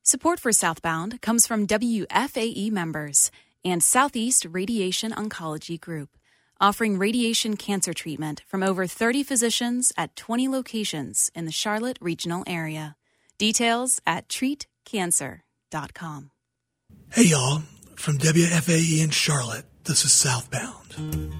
Support for Southbound comes from WFAE members and Southeast Radiation Oncology Group, offering radiation cancer treatment from over 30 physicians at 20 locations in the Charlotte regional area. Details at treatcancer.com. Hey y'all, from WFAE in Charlotte, this is Southbound.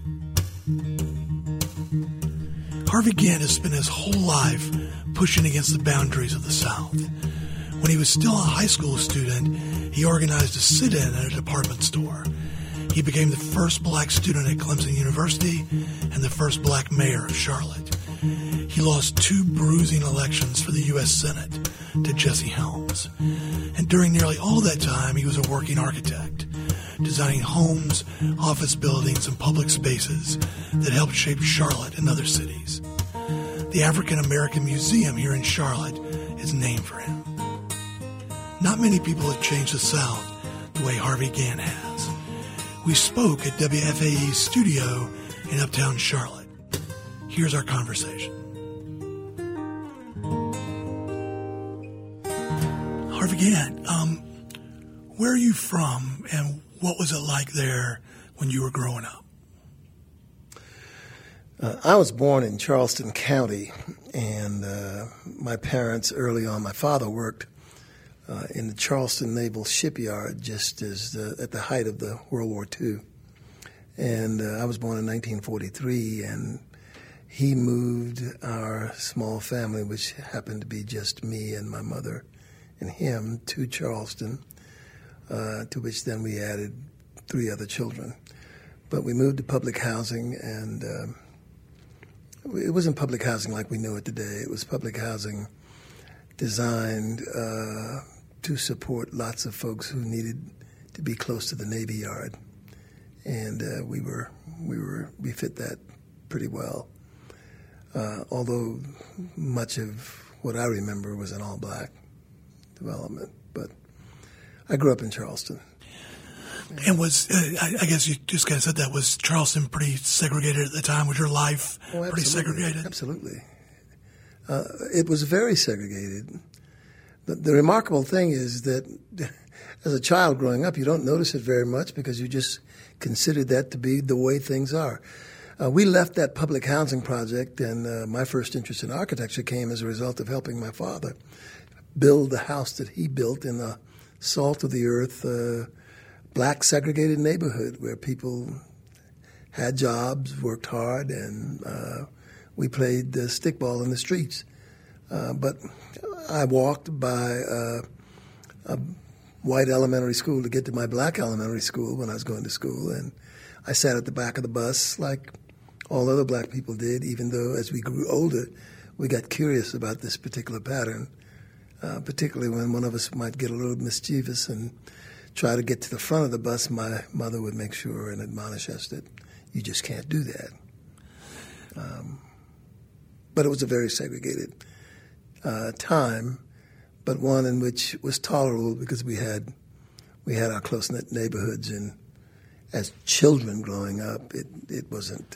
Harvey Gantt has spent his whole life pushing against the boundaries of the South. When he was still a high school student, he organized a sit-in at a department store. He became the first black student at Clemson University and the first black mayor of Charlotte. He lost 2 bruising elections for the U.S. Senate to Jesse Helms. And during nearly all that time, he was a working architect, designing homes, office buildings, and public spaces that helped shape Charlotte and other cities. The African American Museum here in Charlotte is named for him. Not many people have changed the South the way Harvey Gantt has. We spoke at WFAE's studio in Uptown Charlotte. Here's our conversation. Harvey Gantt, where are you from and what was it like there when you were growing up? I was born in Charleston County, and my parents early on, my father worked in the Charleston Naval Shipyard just as at the height of the World War II. And I was born in 1943, and he moved our small family, which happened to be just me and my mother and him, to Charleston, to which then we added 3 other children. But we moved to public housing, and it wasn't public housing like we know it today. It was public housing designed to support lots of folks who needed to be close to the Navy Yard, and we fit that pretty well. Although much of what I remember was an all-black development, but I grew up in Charleston. And was I guess you just kind of said that, was Charleston pretty segregated at the time? Was your life pretty segregated? Absolutely. It was very segregated. The remarkable thing is that as a child growing up, you don't notice it very much because you just consider that to be the way things are. We left that public housing project, and my first interest in architecture came as a result of helping my father build the house that he built in a salt-of-the-earth, black segregated neighborhood where people had jobs, worked hard, and we played stickball in the streets. But I walked by a white elementary school to get to my black elementary school when I was going to school, and I sat at the back of the bus like all other black people did, even though as we grew older, we got curious about this particular pattern, particularly when one of us might get a little mischievous and try to get to the front of the bus. My mother would make sure and admonish us that you just can't do that. But it was a very segregated time, but one in which was tolerable because we had our close-knit neighborhoods, and as children growing up, it wasn't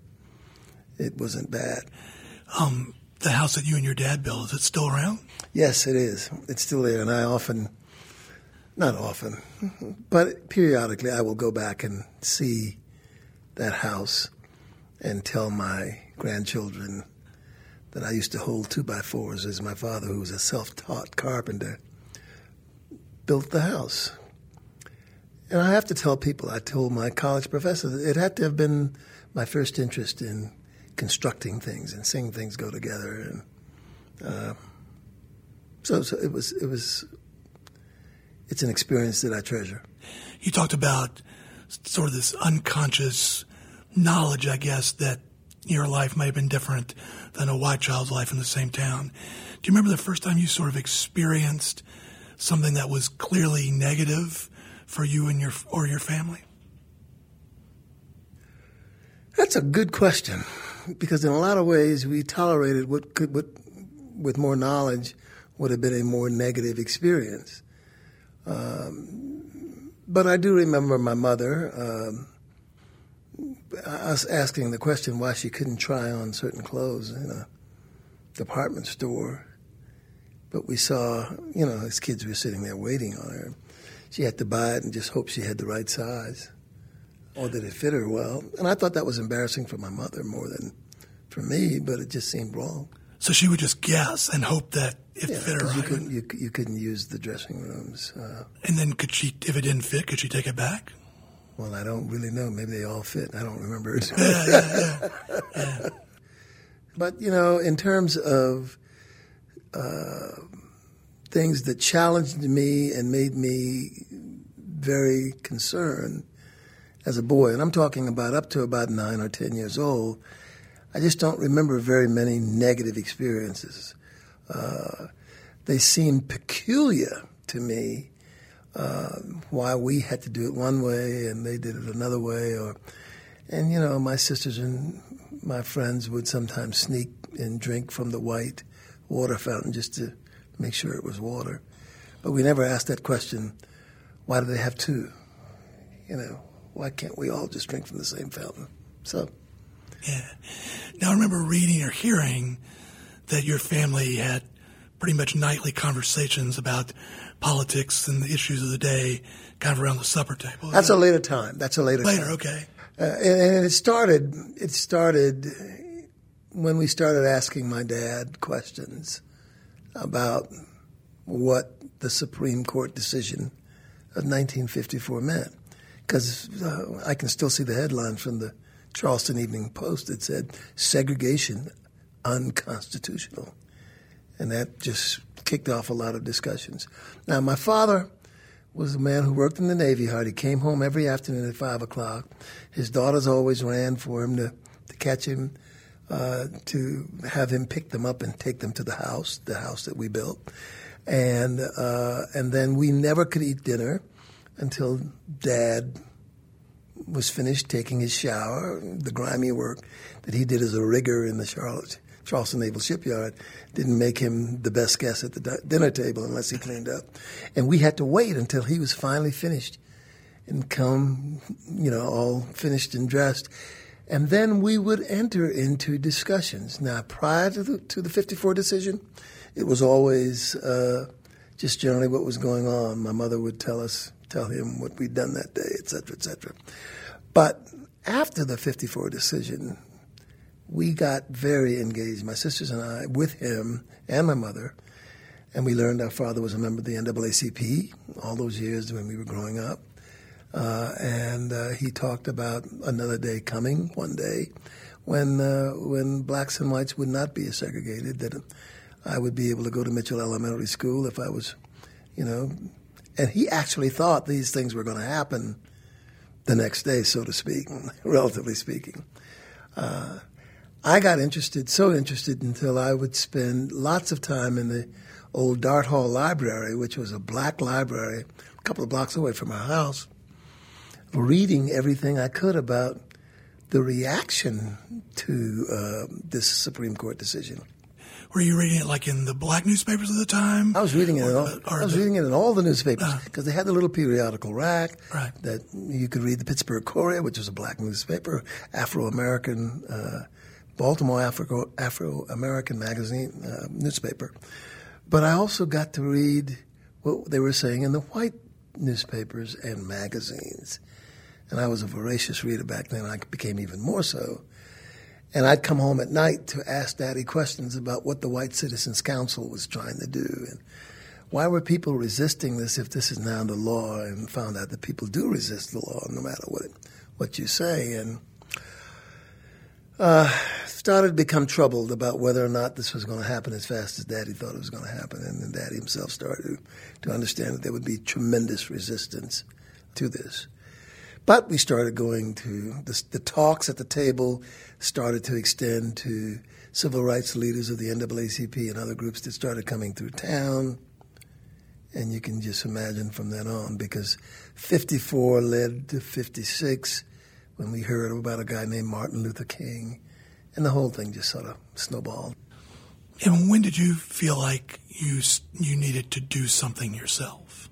bad. The house that you and your dad built, is it still around? Yes, it is. It's still there, and not often, but periodically I will go back and see that house and tell my grandchildren that I used to hold 2x4s as my father, who was a self-taught carpenter, built the house. And I have to tell people, I told my college professor, that it had to have been my first interest in constructing things and seeing things go together. And so it was. It's an experience that I treasure. You talked about sort of this unconscious knowledge, I guess, that your life may have been different than a white child's life in the same town. Do you remember the first time you sort of experienced something that was clearly negative for you and your family? That's a good question, because in a lot of ways we tolerated what with more knowledge, would have been a more negative experience. But I do remember my mother us asking the question why she couldn't try on certain clothes in a department store. But we saw, as kids, we were sitting there waiting on her. She had to buy it and just hope she had the right size or that it fit her well. And I thought that was embarrassing for my mother more than for me, but it just seemed wrong. So she would just guess and hope that it fit her right. You couldn't use the dressing rooms. And then could she, if it didn't fit, could she take it back? Well, I don't really know. Maybe they all fit. I don't remember it. Yeah. But, in terms of things that challenged me and made me very concerned as a boy, and I'm talking about up to about 9 or 10 years old, I just don't remember very many negative experiences. They seem peculiar to me, why we had to do it one way and they did it another way. And my sisters and my friends would sometimes sneak and drink from the white water fountain just to make sure it was water. But we never asked that question, why do they have two? Why can't we all just drink from the same fountain? So... Yeah. Now, I remember reading or hearing that your family had pretty much nightly conversations about politics and the issues of the day kind of around the supper table. That's a later time. Later, okay. And it started when we started asking my dad questions about what the Supreme Court decision of 1954 meant. Because I can still see the headline from the Charleston Evening Post that said, segregation unconstitutional. And that just kicked off a lot of discussions. Now, my father was a man who worked in the Navy hard. He came home every afternoon at 5 o'clock. His daughters always ran for him to catch him, to have him pick them up and take them to the house that we built. And then we never could eat dinner until Dad was finished taking his shower. The grimy work that he did as a rigger in the Charleston Naval Shipyard didn't make him the best guest at the dinner table unless he cleaned up. And we had to wait until he was finally finished and come, all finished and dressed. And then we would enter into discussions. Now, prior to the 54 decision, it was always just generally what was going on. My mother would tell him what we'd done that day, et cetera, et cetera. But after the 54 decision, we got very engaged, my sisters and I, with him and my mother, and we learned our father was a member of the NAACP all those years when we were growing up. And he talked about another day coming, one day, when blacks and whites would not be segregated, that I would be able to go to Mitchell Elementary School if I was, And he actually thought these things were going to happen the next day, so to speak, relatively speaking. I got so interested until I would spend lots of time in the old Dart Hall Library, which was a black library a couple of blocks away from our house, reading everything I could about the reaction to this Supreme Court decision. Were you reading it like in the black newspapers of the time? I was reading it reading it in all the newspapers because they had the little periodical rack that you could read. The Pittsburgh Courier, which was a black newspaper, Afro-American, Baltimore Afro-American magazine newspaper. But I also got to read what they were saying in the white newspapers and magazines. And I was a voracious reader back then. I became even more so. And I'd come home at night to ask Daddy questions about what the White Citizens Council was trying to do. And why were people resisting this if this is now the law? And found out that people do resist the law no matter what you say. And started to become troubled about whether or not this was going to happen as fast as Daddy thought it was going to happen. And then Daddy himself started to understand that there would be tremendous resistance to this. But we started going to the talks at the table started to extend to civil rights leaders of the NAACP and other groups that started coming through town. And you can just imagine from then on, because 54 led to 56 when we heard about a guy named Martin Luther King. And the whole thing just sort of snowballed. And when did you feel like you needed to do something yourself?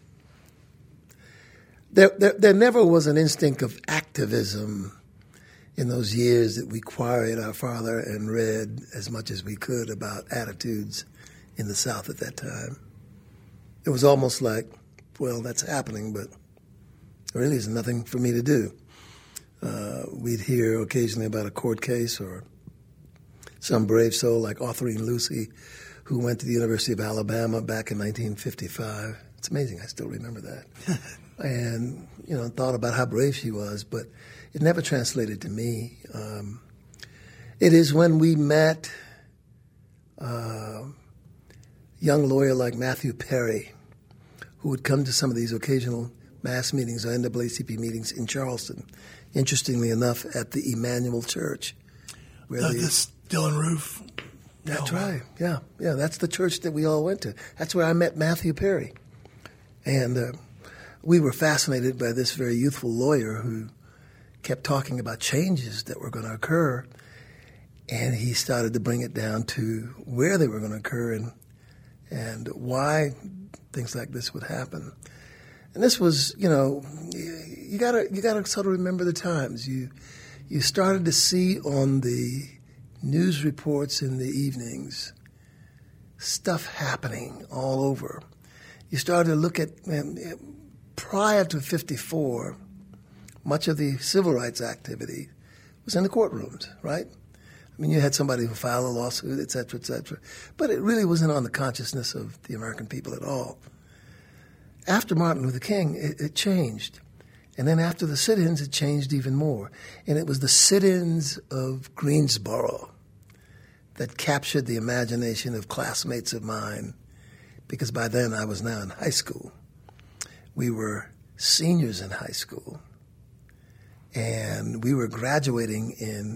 There never was an instinct of activism in those years that we queried our father and read as much as we could about attitudes in the South at that time. It was almost like, well, that's happening, but there really is nothing for me to do. We'd hear occasionally about a court case or some brave soul like Autherine Lucy, who went to the University of Alabama back in 1955. It's amazing, I still remember that. And, thought about how brave she was, but it never translated to me. It is when we met a young lawyer like Matthew Perry, who would come to some of these occasional mass meetings or NAACP meetings in Charleston, interestingly enough, at the Emmanuel Church. Where the steel and roof. That's right, yeah. That's the church that we all went to. That's where I met Matthew Perry. And we were fascinated by this very youthful lawyer who kept talking about changes that were going to occur, and he started to bring it down to where they were going to occur and why things like this would happen. And this was, you gotta sort of remember the times. You started to see on the news reports in the evenings stuff happening all over. You started to look at, prior to 54, much of the civil rights activity was in the courtrooms, right? I mean, you had somebody who filed a lawsuit, et cetera, but it really wasn't on the consciousness of the American people at all. After Martin Luther King, it changed. And then after the sit-ins, it changed even more. And it was the sit-ins of Greensboro that captured the imagination of classmates of mine, because by then I was now in high school. We were seniors in high school, and we were graduating in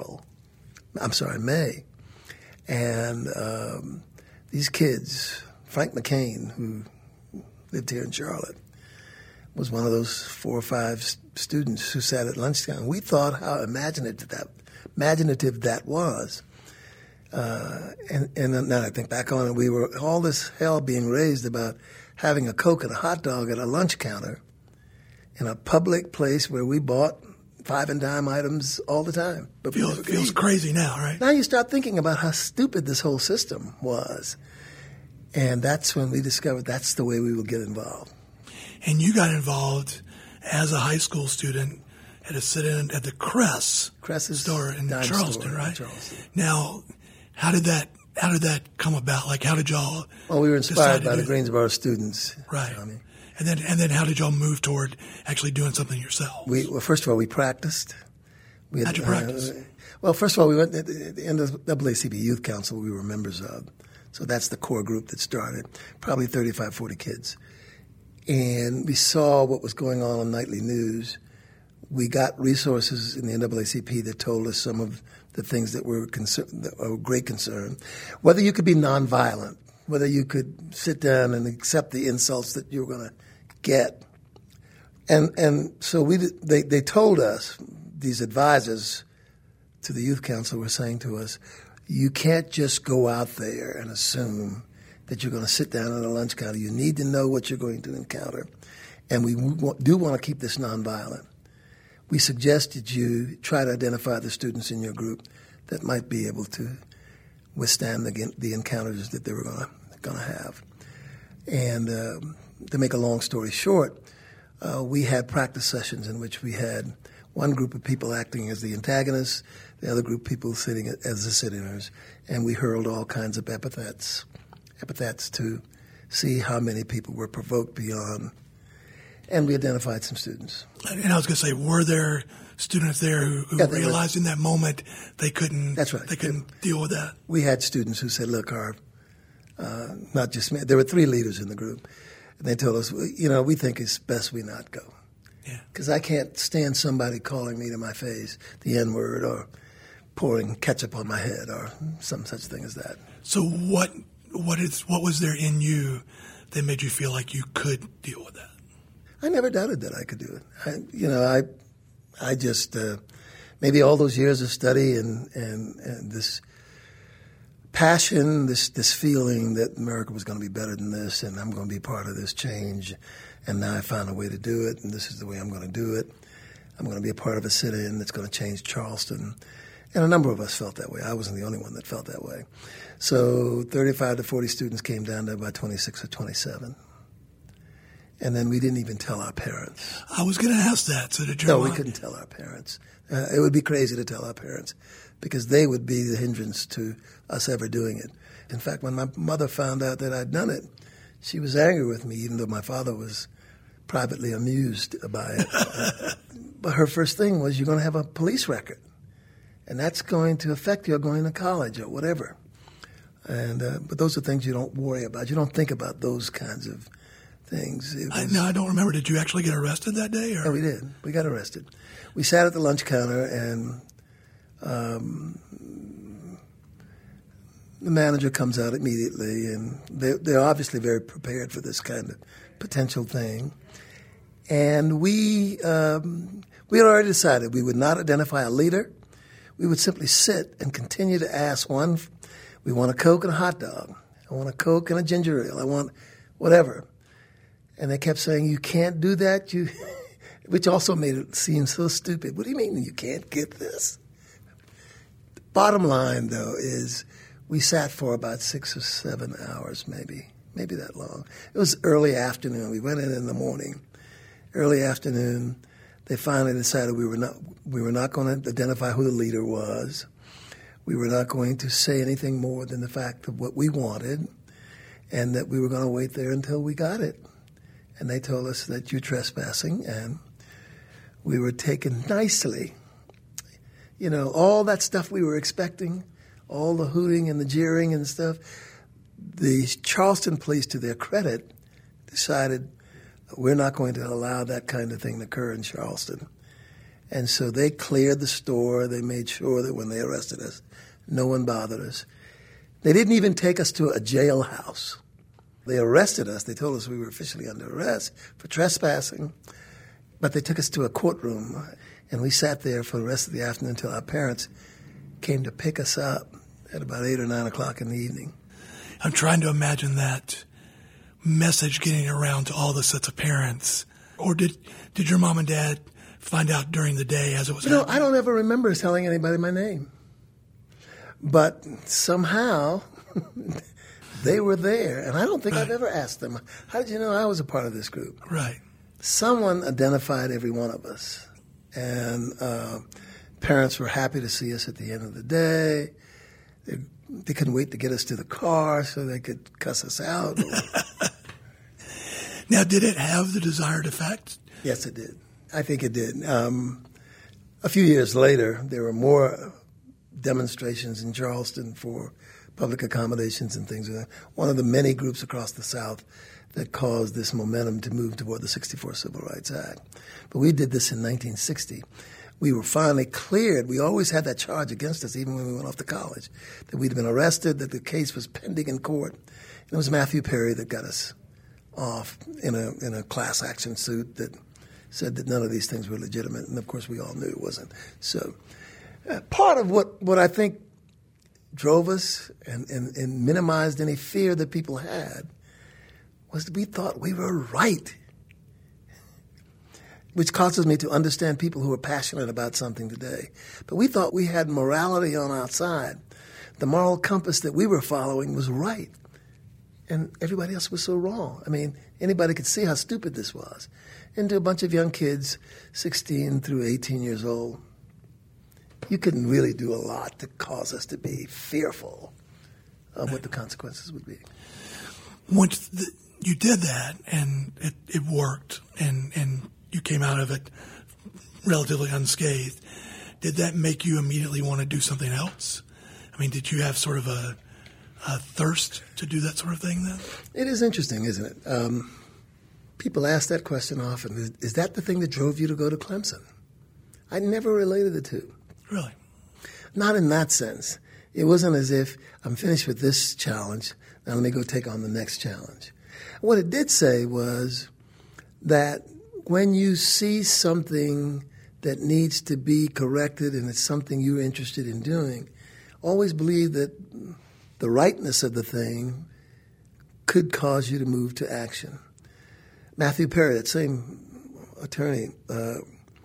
May. And these kids, Frank McCain, who lived here in Charlotte, was one of those 4 or 5 students who sat at lunchtime. We thought how imaginative that was. And now I think back on it, we were all this hell being raised about having a Coke and a hot dog at a lunch counter in a public place where we bought 5 and dime items all the time. But feels crazy now, right? Now you start thinking about how stupid this whole system was. And that's when we discovered that's the way we would get involved. And you got involved as a high school student at a sit-in at the Cress's store in Charleston, right? Charleston. Now, how did that come about? Like, how did y'all? Well, we were inspired by the Greensboro students, right? And then how did y'all move toward actually doing something yourselves? Well, first of all, we practiced. How'd you practice? Well, first of all, we went at the end of the NAACP Youth Council. We were members of, so that's the core group that started. Probably 35, 40 kids. And we saw what was going on nightly news. We got resources in the NAACP that told us some of the things that were of great concern. Whether you could be nonviolent, whether you could sit down and accept the insults that you were going to get. And so they told us, these advisors to the Youth Council were saying to us, you can't just go out there and assume that you're going to sit down at a lunch counter. You need to know what you're going to encounter. And we do want to keep this nonviolent. We suggested you try to identify the students in your group that might be able to withstand the encounters that they were going to have. And to make a long story short, we had practice sessions in which we had one group of people acting as the antagonists, the other group of people sitting as the sit-inners, and we hurled all kinds of epithets to see how many people were provoked beyond. And we identified some students. And I was going to say, were there students there who realized in that moment they couldn't? That's right. They couldn't deal with that. We had students who said, "Look, not just me. There were 3 leaders in the group, and they told us, we think it's best we not go, because I can't stand somebody calling me to my face the N-word or pouring ketchup on my head or some such thing as that." So what was there in you that made you feel like you could deal with that? I never doubted that I could do it. I just maybe all those years of study and this passion, this feeling that America was going to be better than this, and I'm going to be part of this change, and now I found a way to do it, and this is the way I'm going to do it. I'm going to be a part of a sit-in that's going to change Charleston. And a number of us felt that way. I wasn't the only one that felt that way. So 35 to 40 students came down there by 26 or 27. And then we didn't even tell our parents. I was going to ask that. So did your No, we couldn't tell our parents. It would be crazy to tell our parents because they would be the hindrance to us ever doing it. In fact, when my mother found out that I'd done it, she was angry with me, even though my father was privately amused by it. But her first thing was, you're going to have a police record, and that's going to affect your going to college or whatever. And but those are things you don't worry about. You don't think about those kinds of things. I don't remember. Did you actually get arrested that day? Or? No, we did. We got arrested. We sat at the lunch counter, and the manager comes out immediately, and they're obviously very prepared for this kind of potential thing. And we had already decided we would not identify a leader. We would simply sit and continue to ask one, we want a Coke and a hot dog. I want a Coke and a ginger ale. I want whatever. And they kept saying, you can't do that, which also made it seem so stupid. What do you mean you can't get this? The bottom line, though, is we sat for about 6 or 7 hours, maybe that long. It was early afternoon. We went in the morning. Early afternoon, they finally decided we were not going to identify who the leader was. We were not going to say anything more than the fact of what we wanted, and that we were going to wait there until we got it. And they told us that you're trespassing, and we were taken nicely. You know, all that stuff we were expecting, all the hooting and the jeering and stuff, the Charleston police, to their credit, decided we're not going to allow that kind of thing to occur in Charleston. And so they cleared the store. They made sure that when they arrested us, no one bothered us. They didn't even take us to a jailhouse. They arrested us. They told us we were officially under arrest for trespassing, but they took us to a courtroom, and we sat there for the rest of the afternoon until our parents came to pick us up at about 8 or 9 o'clock in the evening. I'm trying to imagine that message getting around to all the sets of parents. Or did your mom and dad find out during the day as it was happening? I don't ever remember telling anybody my name. But somehow they were there, and I don't think I've ever asked them, how did you know I was a part of this group? Right. Someone identified every one of us, and parents were happy to see us at the end of the day. They couldn't wait to get us to the car so they could cuss us out. Now, did it have the desired effect? Yes, it did. I think it did. A few years later, there were more demonstrations in Charleston for public accommodations and things like that. One of the many groups across the South that caused this momentum to move toward the 64 Civil Rights Act. But we did this in 1960. We were finally cleared. We always had that charge against us, even when we went off to college, that we'd been arrested, that the case was pending in court. And it was Matthew Perry that got us off in a class action suit that said that none of these things were legitimate. And, of course, we all knew it wasn't. So part of what I think drove us and minimized any fear that people had was that we thought we were right, which causes me to understand people who are passionate about something today. But we thought we had morality on our side. The moral compass that we were following was right, and everybody else was so wrong. I mean, anybody could see how stupid this was. And to a bunch of young kids, 16 through 18 years old, you couldn't really do a lot to cause us to be fearful of what the consequences would be. Once you did that, and it worked, and you came out of it relatively unscathed, did that make you immediately want to do something else? I mean, did you have sort of a thirst to do that sort of thing then? It is interesting, isn't it? People ask that question often. Is that the thing that drove you to go to Clemson? I never related the two. Really? Not in that sense. It wasn't as if I'm finished with this challenge, now let me go take on the next challenge. What it did say was that when you see something that needs to be corrected and it's something you're interested in doing, always believe that the rightness of the thing could cause you to move to action. Matthew Perry, that same attorney,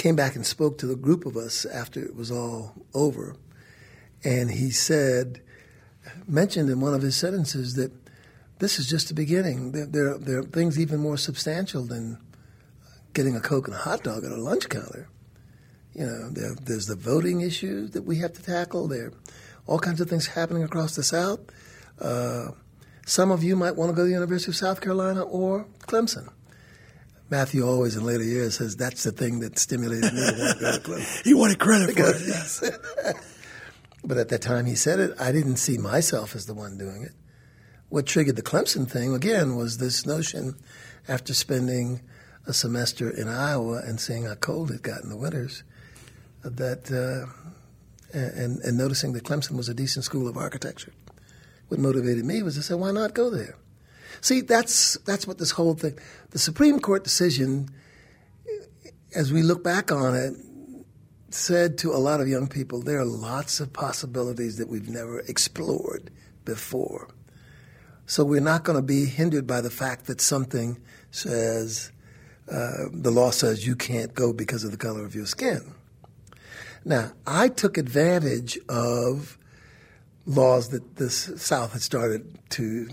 came back and spoke to the group of us after it was all over. And he mentioned in one of his sentences that this is just the beginning. There are things even more substantial than getting a Coke and a hot dog at a lunch counter. There's the voting issue that we have to tackle. There are all kinds of things happening across the South. Some of you might want to go to the University of South Carolina or Clemson. Matthew always in later years says that's the thing that stimulated me to want to go to Clemson. He wanted credit for it, yes. But at that time he said it, I didn't see myself as the one doing it. What triggered the Clemson thing, again, was this notion after spending a semester in Iowa and seeing how cold it got in the winters, and noticing that Clemson was a decent school of architecture. What motivated me was to say, why not go there? See, that's what this whole thing, the Supreme Court decision, as we look back on it, said to a lot of young people, there are lots of possibilities that we've never explored before. So we're not going to be hindered by the fact that something says, the law says you can't go because of the color of your skin. Now, I took advantage of laws that the South had started to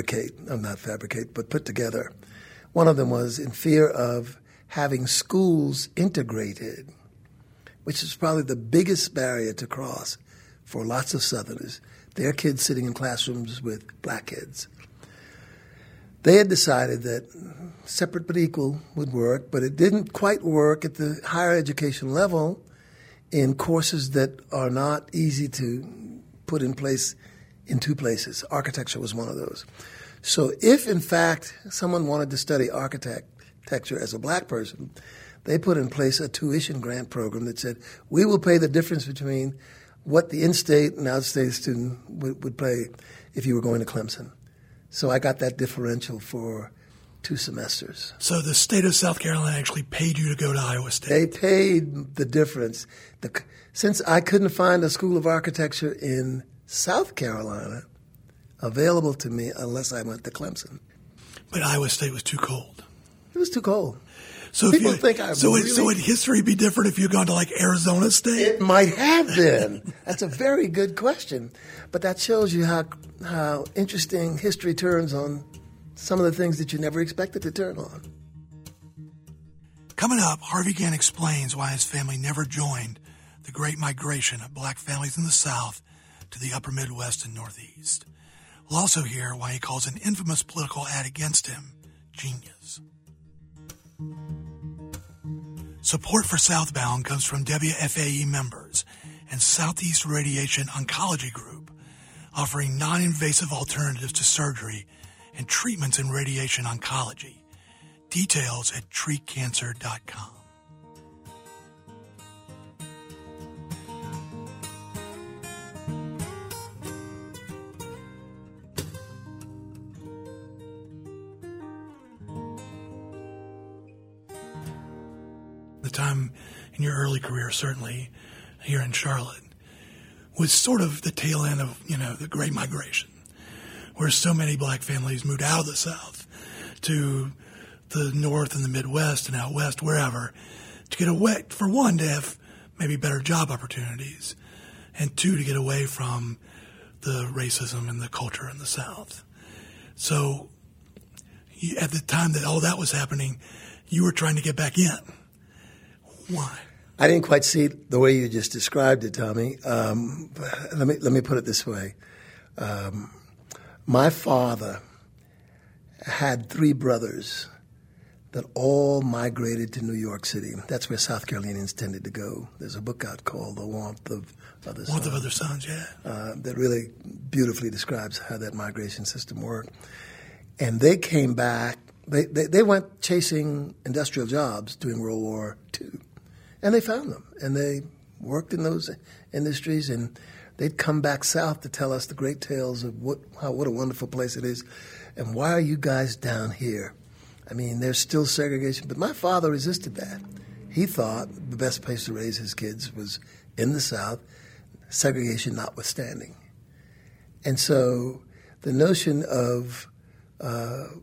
put together. One of them was in fear of having schools integrated, which is probably the biggest barrier to cross for lots of Southerners. Their kids sitting in classrooms with black kids. They had decided that separate but equal would work, but it didn't quite work at the higher education level in courses that are not easy to put in place in two places. Architecture was one of those. So if, in fact, someone wanted to study architecture as a black person, they put in place a tuition grant program that said, we will pay the difference between what the in-state and out-of-state student would pay if you were going to Clemson. So I got that differential for 2 semesters. So the state of South Carolina actually paid you to go to Iowa State? They paid the difference. Since I couldn't find a school of architecture in South Carolina available to me unless I went to Clemson. But Iowa State was too cold. It was too cold. So would history be different if you'd gone to like Arizona State? It might have been. That's a very good question. But that shows you how interesting history turns on some of the things that you never expected to turn on. Coming up, Harvey Gann explains why his family never joined the Great Migration of black families in the South to the upper Midwest and Northeast. We'll also hear why he calls an infamous political ad against him genius. Support for Southbound comes from WFAE members and Southeast Radiation Oncology Group, offering non-invasive alternatives to surgery and treatments in radiation oncology. Details at treatcancer.com. The time in your early career, certainly here in Charlotte, was sort of the tail end of, the Great Migration, where so many black families moved out of the South to the North and the Midwest and out West, wherever, to get away, for one, to have maybe better job opportunities, and 2, to get away from the racism and the culture in the South. So at the time that all that was happening, you were trying to get back in. Why? I didn't quite see it the way you just described it, Tommy. Let me put it this way. My father had 3 brothers that all migrated to New York City. That's where South Carolinians tended to go. There's a book out called The Warmth of Other Suns. Warmth of Other Suns, yeah. That really beautifully describes how that migration system worked. And they came back. They went chasing industrial jobs during World War II. And they found them. And they worked in those industries. And they'd come back south to tell us the great tales of what a wonderful place it is. And why are you guys down here? I mean, there's still segregation. But my father resisted that. He thought the best place to raise his kids was in the South, segregation notwithstanding. And so the notion of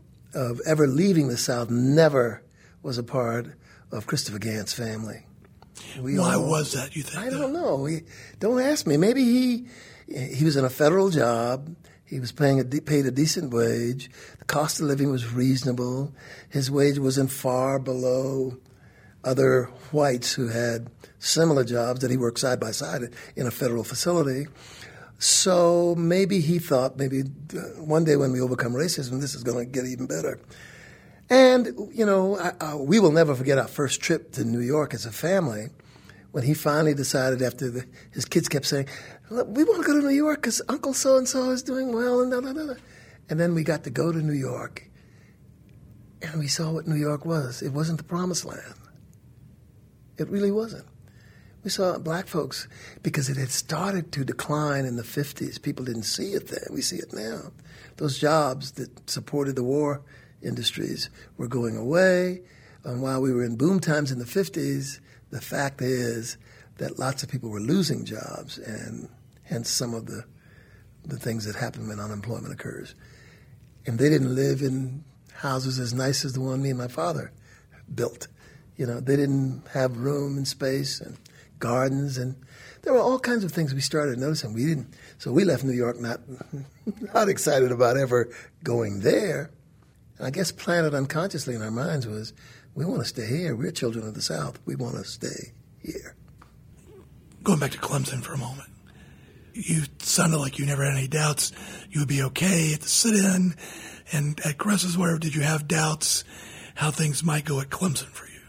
ever leaving the South never was a part of Christopher Gann's family. Why was that, you think? I don't know. Don't ask me. Maybe he was in a federal job. He was paid a decent wage. The cost of living was reasonable. His wage wasn't far below other whites who had similar jobs that he worked side by side in a federal facility. So maybe he thought one day when we overcome racism, this is going to get even better. And, we will never forget our first trip to New York as a family when he finally decided after his kids kept saying, we want to go to New York because Uncle so-and-so is doing well. And then we got to go to New York, and we saw what New York was. It wasn't the promised land. It really wasn't. We saw black folks, because it had started to decline in the 50s. People didn't see it then. We see it now. Those jobs that supported the war industries were going away. And while we were in boom times in the 50s, the fact is that lots of people were losing jobs, and hence some of the things that happen when unemployment occurs. And they didn't live in houses as nice as the one me and my father built. They didn't have room and space and gardens, and there were all kinds of things we started noticing. So we left New York not excited about ever going there. And I guess planted unconsciously in our minds was, we want to stay here. We're children of the South. We want to stay here. Going back to Clemson for a moment, you sounded like you never had any doubts you would be okay at the sit-in. And at Cress's, where did you have doubts how things might go at Clemson for you?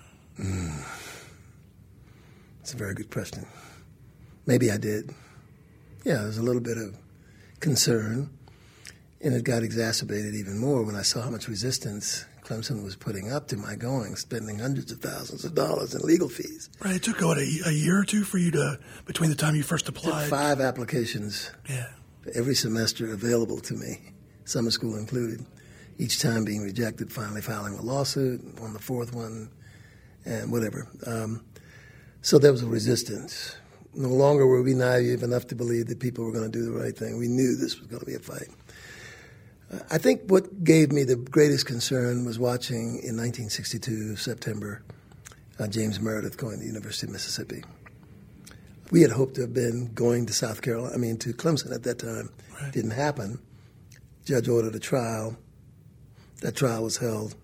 That's a very good question. Maybe I did. Yeah, there was a little bit of concern, and it got exacerbated even more when I saw how much resistance Clemson was putting up to my going, spending hundreds of thousands of dollars in legal fees. Right. It took, a year or two for you between the time you first applied? Took 5 applications every semester available to me, summer school included, each time being rejected, finally filing a lawsuit on the 4th one, and whatever. So there was a resistance. No longer were we naive enough to believe that people were going to do the right thing. We knew this was going to be a fight. I think what gave me the greatest concern was watching in 1962, September, James Meredith going to the University of Mississippi. We had hoped to have been going to to Clemson at that time. Right. Didn't happen. Judge ordered a trial. That trial was held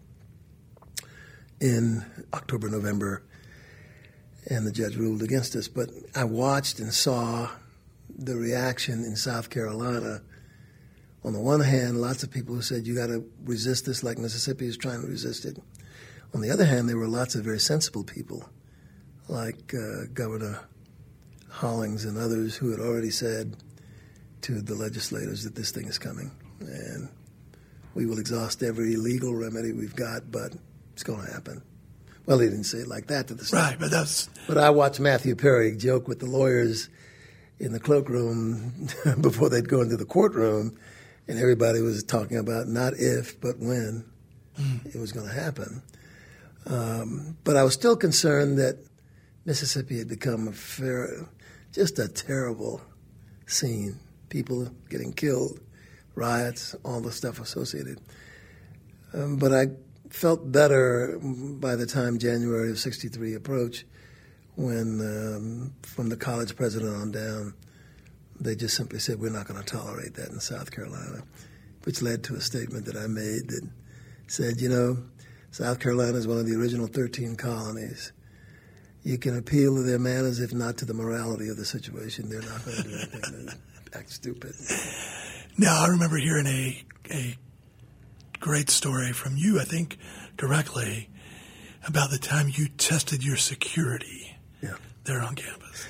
in October, November, and the judge ruled against us. But I watched and saw the reaction in South Carolina. On the one hand, lots of people who said, you got to resist this like Mississippi is trying to resist it. On the other hand, there were lots of very sensible people, like Governor Hollings and others, who had already said to the legislators that this thing is coming. And we will exhaust every legal remedy we've got, but it's going to happen. Well, he didn't say it like that to the state. Right, but that's... But I watched Matthew Perry joke with the lawyers in the cloakroom before they'd go into the courtroom, and everybody was talking about not if, but when it was going to happen. But I was still concerned that Mississippi had become just a terrible scene. People getting killed, riots, all the stuff associated. But I felt better by the time January of '63 approached, when from the college president on down, they just simply said, we're not going to tolerate that in South Carolina, which led to a statement that I made that said, South Carolina is one of the original 13 colonies. You can appeal to their manners, if not to the morality of the situation. They're not going to do anything to act stupid. Now, I remember hearing a great story from you, I think correctly, about the time you tested your security there on campus.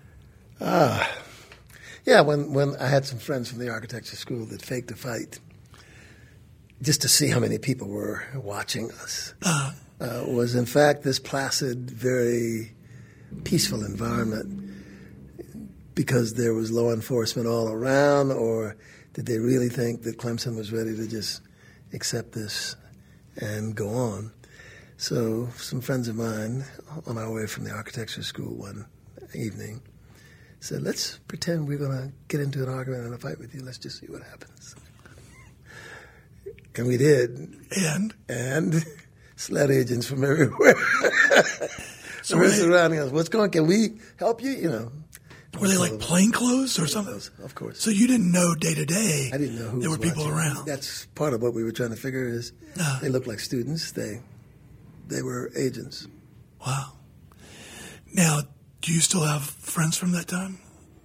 Yeah, when I had some friends from the architecture school that faked a fight just to see how many people were watching us. Was in fact this placid, very peaceful environment because there was law enforcement all around, or did they really think that Clemson was ready to just accept this and go on? So some friends of mine on our way from the architecture school one evening said, let's pretend we're going to get into an argument and a fight with you. Let's just see what happens. And we did. And SLED agents from everywhere So we're surrounding us. What's going on? Can we help you? Were they like plainclothes or something? Of course. So you didn't know day to day. I didn't know who there was were people watching. around. That's part of what we were trying to figure is they looked like students. They were agents. Wow. Now, do you still have friends from that time?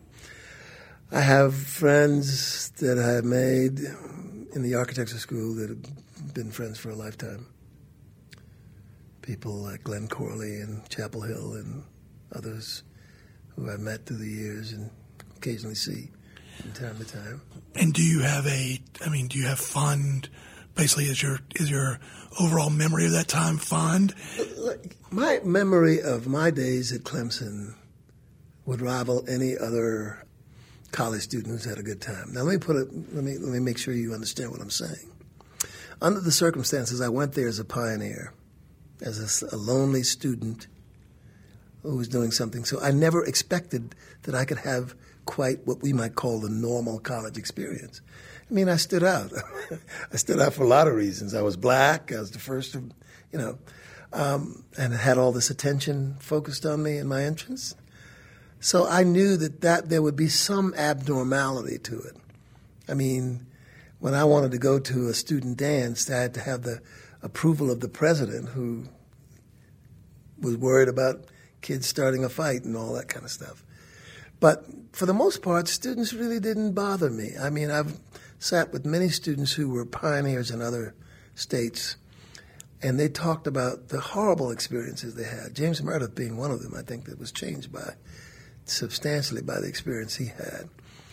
I have friends that I have made in the architecture school that have been friends for a lifetime. People like Glenn Corley and Chapel Hill and others who I've met through the years and occasionally see from time to time. And do you have fond, basically is your overall memory of that time fond? My memory of my days at Clemson would rival any other college student who's had a good time. Now let me make sure you understand what I'm saying. Under the circumstances, I went there as a pioneer, as a lonely student who was doing something. So I never expected that I could have quite what we might call the normal college experience. I mean, I stood out. I stood out for a lot of reasons. I was black. I was the first of, and had all this attention focused on me in my entrance. So I knew that there would be some abnormality to it. I mean, when I wanted to go to a student dance, I had to have the approval of the president, who was worried about kids starting a fight and all that kind of stuff. But for the most part, students really didn't bother me. I mean, I've sat with many students who were pioneers in other states, and they talked about the horrible experiences they had. James Meredith being one of them, I think, that was changed substantially by the experience he had.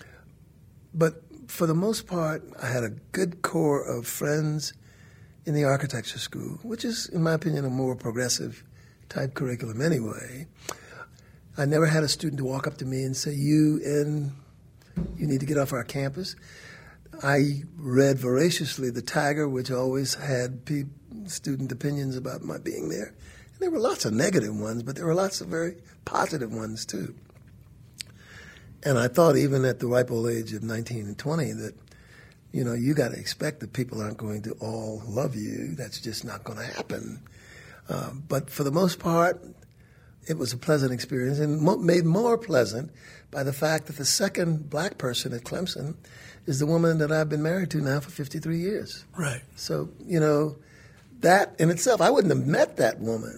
But for the most part, I had a good core of friends in the architecture school, which is, in my opinion, a more progressive type curriculum anyway. I never had a student to walk up to me and say, you need to get off our campus. I read voraciously the Tiger, which always had student opinions about my being there. And there were lots of negative ones, but there were lots of very positive ones too. And I thought even at the ripe old age of 19 and 20 that, you got to expect that people aren't going to all love you. That's just not going to happen. But for the most part, it was a pleasant experience, and made more pleasant by the fact that the second black person at Clemson is the woman that I've been married to now for 53 years. Right. So, that in itself, I wouldn't have met that woman.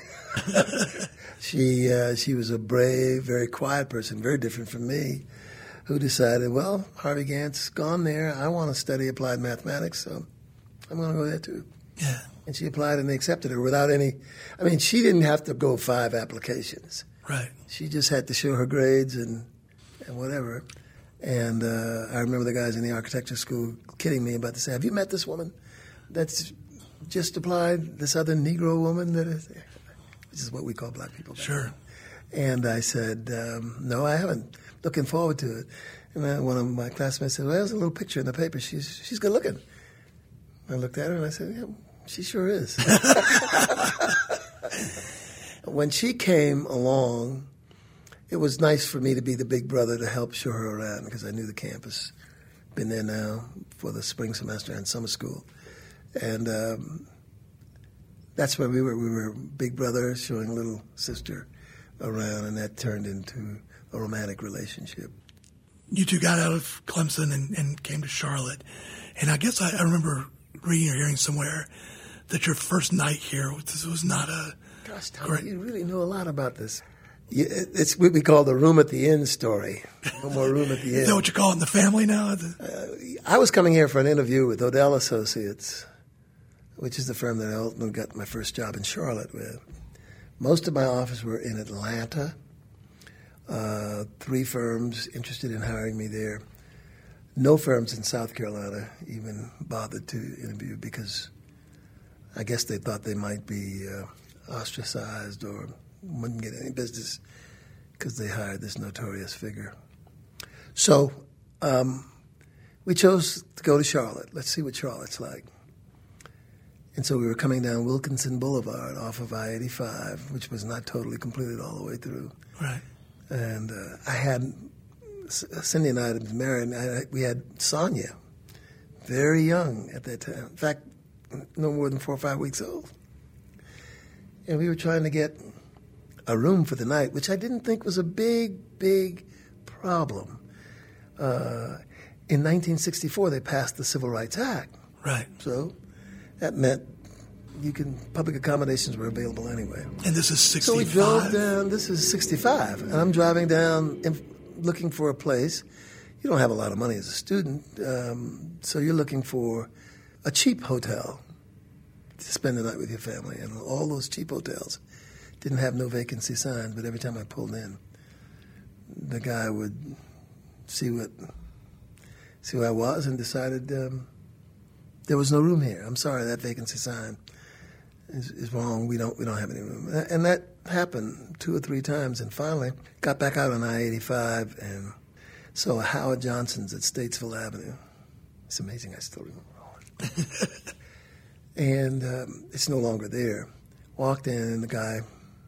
She was a brave, very quiet person, very different from me, who decided, well, Harvey Gantt's gone there. I want to study applied mathematics, so I'm going to go there too. Yeah. And she applied and they accepted her without she didn't have to go 5 applications. Right. She just had to show her grades and whatever. And I remember the guys in the architecture school kidding me about to say, have you met this woman that's just applied, this other Negro woman that is there? Which is what we call black people. Sure. And I said, no, I haven't. Looking forward to it. And then one of my classmates said, well, there's a little picture in the paper. She's good looking. I looked at her and I said, yeah, she sure is. When she came along, it was nice for me to be the big brother to help show her around because I knew the campus. Been there now for the spring semester and summer school. And that's where we were. We were big brother showing little sister around, and that turned into a romantic relationship. You two got out of Clemson and came to Charlotte. And I guess I remember reading or hearing somewhere that your first night here was not a... Gosh, Tom, you really know a lot about this. It's what we call the room at the inn story. No more room at the inn. Is that what you call it in the family now? I was coming here for an interview with Odell Associates, which is the firm that I ultimately got my first job in Charlotte with. Most of my offers were in Atlanta. 3 firms interested in hiring me there. No firms in South Carolina even bothered to interview because I guess they thought they might be ostracized or wouldn't get any business because they hired this notorious figure. So we chose to go to Charlotte. Let's see what Charlotte's like. And so we were coming down Wilkinson Boulevard off of I-85, which was not totally completed all the way through. Right. And Cindy and I had been married, and we had Sonia, very young at that time. In fact, no more than 4 or 5 weeks old. And we were trying to get a room for the night, which I didn't think was a big problem. In 1964, they passed the Civil Rights Act. Right. So that meant public accommodations were available anyway. And this is 65? So we drove down, this is 65, and I'm driving down looking for a place. You don't have a lot of money as a student, so you're looking for a cheap hotel to spend the night with your family. And all those cheap hotels didn't have no vacancy signs, but every time I pulled in, the guy would see who I was and decided there was no room here. I'm sorry, that vacancy sign is wrong. We don't have any room. And that happened 2 or 3 times, and finally got back out on I-85 and saw Howard Johnson's at Statesville Avenue. It's amazing I still remember all it. And it's no longer there. Walked in, and the guy,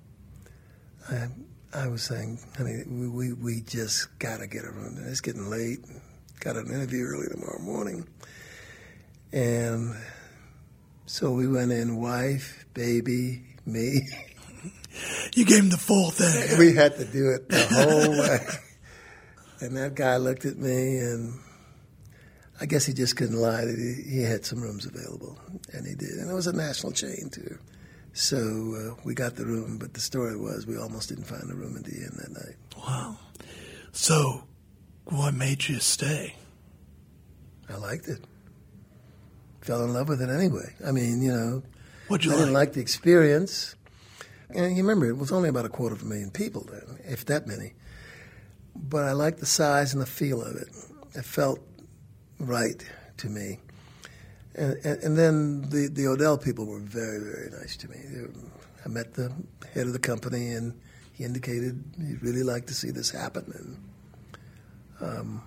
I was saying, honey, we just got to get a room. It's getting late. Got an interview early tomorrow morning. And so we went in, wife, baby, me. You gave him the full thing. We had to do it the whole way. And that guy looked at me, and I guess he just couldn't lie that he had some rooms available, and he did. And it was a national chain, too. So we got the room, but the story was we almost didn't find a room in the inn that night. Wow. So what made you stay? I liked it. Fell in love with it anyway. I mean, What'd you I didn't like the experience. And you remember, it was only about 250,000 people then, if that many. But I liked the size and the feel of it. It felt right to me. And then the Odell people were very, very nice to me. I met the head of the company, and he indicated he'd really like to see this happen. And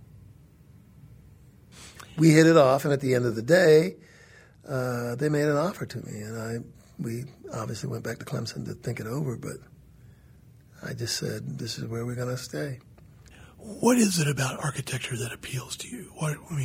we hit it off, and at the end of the day, they made an offer to me, and we obviously went back to Clemson to think it over, but I just said, this is where we're going to stay. What is it about architecture that appeals to you?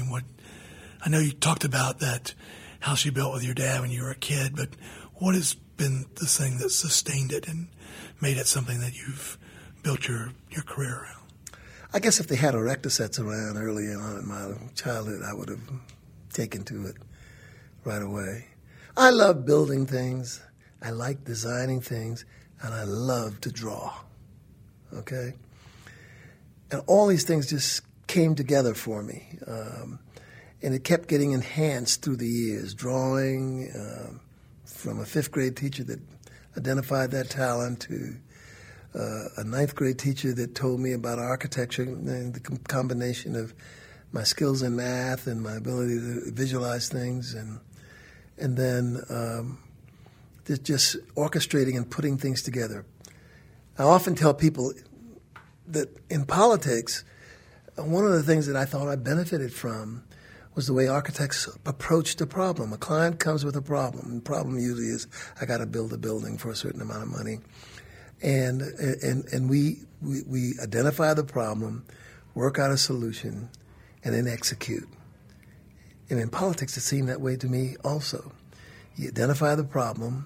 I know you talked about that house you built with your dad when you were a kid, but what has been the thing that sustained it and made it something that you've built your career around? I guess if they had erector-sets around early on in my childhood, I would have taken to it right away. I love building things. I like designing things, and I love to draw. Okay? And all these things just came together for me. And it kept getting enhanced through the years. Drawing, from a 5th grade teacher that identified that talent to a 9th grade teacher that told me about architecture, and the combination of my skills in math and my ability to visualize things, and then just orchestrating and putting things together. I often tell people that in politics, one of the things that I thought I benefited from was the way architects approached a problem. A client comes with a problem. The problem usually is, I got to build a building for a certain amount of money. And we identify the problem, work out a solution, and then execute. And in politics, it seemed that way to me also. You identify the problem,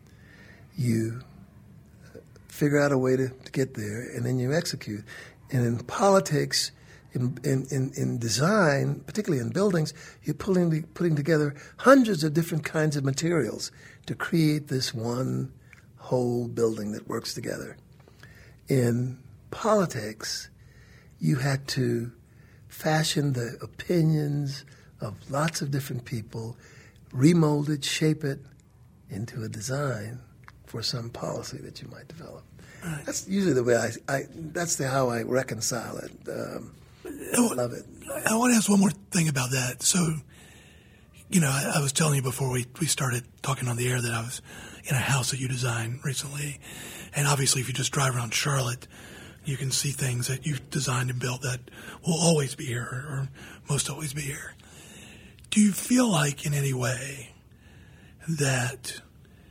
you figure out a way to get there, and then you execute. And in politics, in design, particularly in buildings, you're putting together hundreds of different kinds of materials to create this one whole building that works together. In politics, you had to fashion the opinions of lots of different people, remold it, shape it into a design for some policy that you might develop. Right. That's usually the way that's how I reconcile it. I love it. I want to ask one more thing about that. So, I was telling you before we started talking on the air that I was in a house that you designed recently. And obviously, if you just drive around Charlotte, you can see things that you've designed and built that will always be here, or most always be here. Do you feel like in any way that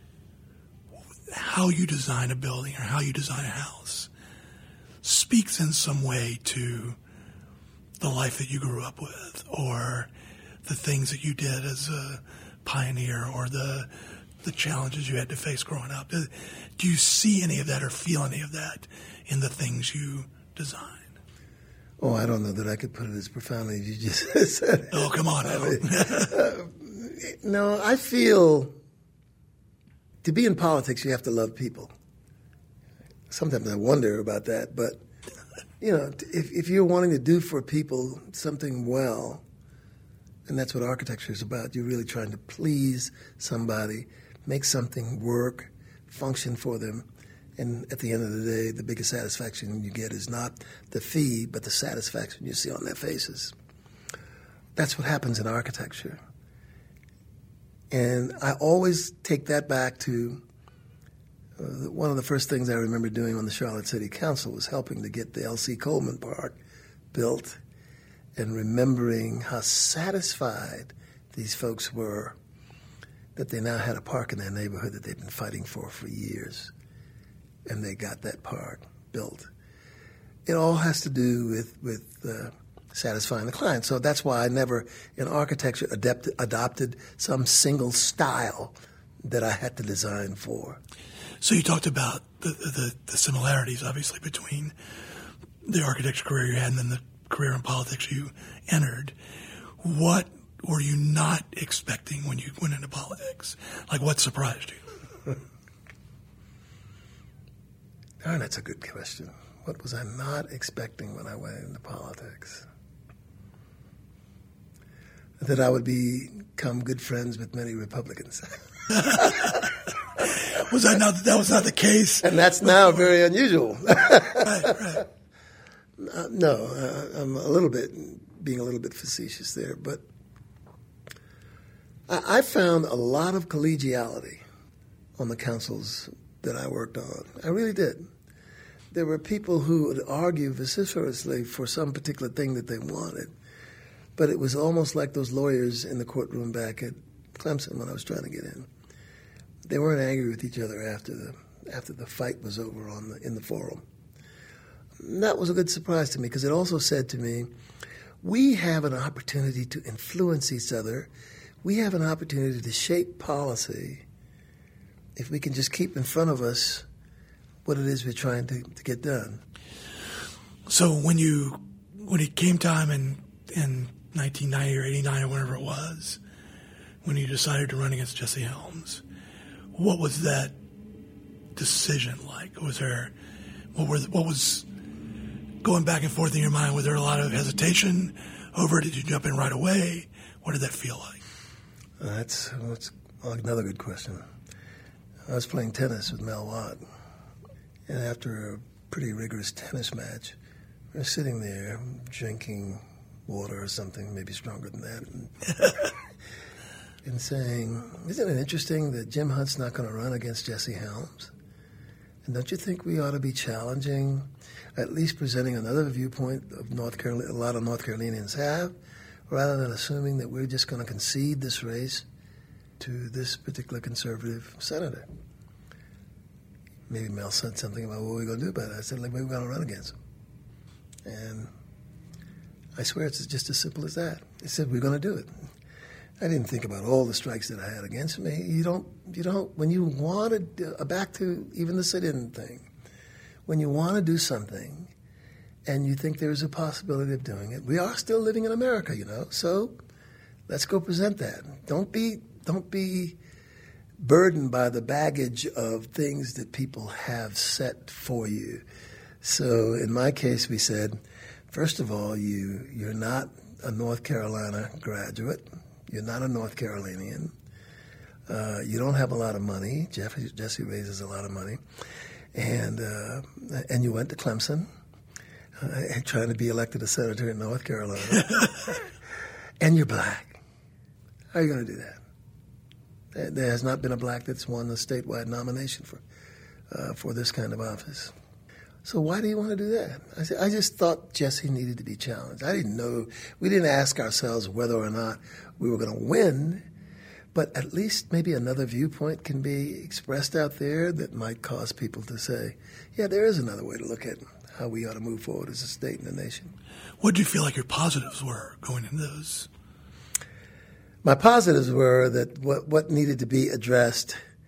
how you design a building or how you design a house speaks in some way to the life that you grew up with, or the things that you did as a pioneer, or the the challenges you had to face growing up. Do you see any of that or feel any of that in the things you design? Oh, I don't know that I could put it as profoundly as you just said. Oh, come on. No, I feel to be in politics, you have to love people. Sometimes I wonder about that, but if you're wanting to do for people something well, and that's what architecture is about, you're really trying to please somebody, make something work, function for them, and at the end of the day, the biggest satisfaction you get is not the fee, but the satisfaction you see on their faces. That's what happens in architecture. And I always take that back to one of the first things I remember doing on the Charlotte City Council was helping to get the L.C. Coleman Park built and remembering how satisfied these folks were that they now had a park in their neighborhood that they'd been fighting for years, and they got that park built. It all has to do with satisfying the client. So that's why I never, in architecture, adopted some single style that I had to design for. So you talked about the similarities, obviously, between the architecture career you had and then the career in politics you entered. What were you not expecting when you went into politics? Like, what surprised you? Oh, that's a good question. What was I not expecting when I went into politics? That I would become good friends with many Republicans. That was not the case? And that's now very unusual. Right. No, I'm being a little bit facetious there, but I found a lot of collegiality on the councils that I worked on. I really did. There were people who would argue vociferously for some particular thing that they wanted, but it was almost like those lawyers in the courtroom back at Clemson when I was trying to get in. They weren't angry with each other after the fight was over in the forum. And that was a good surprise to me because it also said to me, we have an opportunity to influence each other. We have an opportunity to shape policy if we can just keep in front of us what it is we're trying to get done. So when it came time in 1990 or 89 or whatever it was, when you decided to run against Jesse Helms, what was that decision like? What was going back and forth in your mind? Was there a lot of hesitation over it? Did you jump in right away? What did that feel like? That's another good question. I was playing tennis with Mel Watt, and after a pretty rigorous tennis match, we were sitting there drinking water or something, maybe stronger than that, and saying, isn't it interesting that Jim Hunt's not going to run against Jesse Helms? And don't you think we ought to be challenging, at least presenting another viewpoint of North Carolina, a lot of North Carolinians have, rather than assuming that we're just going to concede this race to this particular conservative senator? Maybe Mel said something about what we're going to do about it. I said, we're going to run against him. And I swear it's just as simple as that. They said, we're going to do it. I didn't think about all the strikes that I had against me. You don't, when you want to, back to even the sit-in thing, when you want to do something and you think there's a possibility of doing it, we are still living in America, so let's go present that. Don't be burdened by the baggage of things that people have set for you. So in my case, we said, first of all, you're not a North Carolina graduate. You're not a North Carolinian. You don't have a lot of money. Jesse raises a lot of money. And you went to Clemson trying to be elected a senator in North Carolina. And you're black. How are you going to do that? There has not been a black that's won a statewide nomination for this kind of office. So why do you want to do that? I just thought Jesse needed to be challenged. I didn't know. We didn't ask ourselves whether or not we were going to win, but at least maybe another viewpoint can be expressed out there that might cause people to say, yeah, there is another way to look at how we ought to move forward as a state and a nation. What do you feel like your positives were going into those? My positives were that what needed to be addressed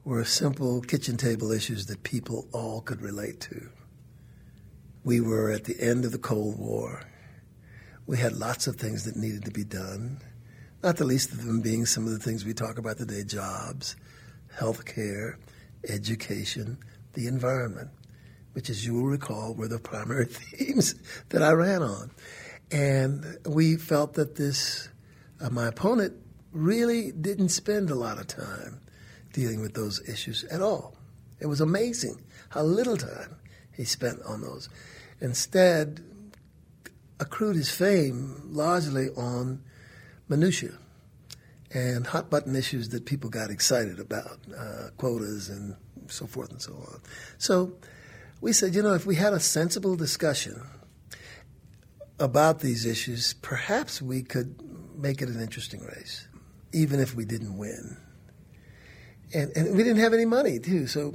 were simple kitchen table issues that people all could relate to. We were at the end of the Cold War. We had lots of things that needed to be done, not the least of them being some of the things we talk about today: jobs, health care, education, the environment, which, as you will recall, were the primary themes that I ran on. And we felt that my opponent really didn't spend a lot of time dealing with those issues at all. It was amazing how little time he spent on those. Instead, accrued his fame largely on minutiae and hot-button issues that people got excited about, quotas and so forth and so on. So we said, if we had a sensible discussion about these issues, perhaps we could make it an interesting race, even if we didn't win. And we didn't have any money, too. So,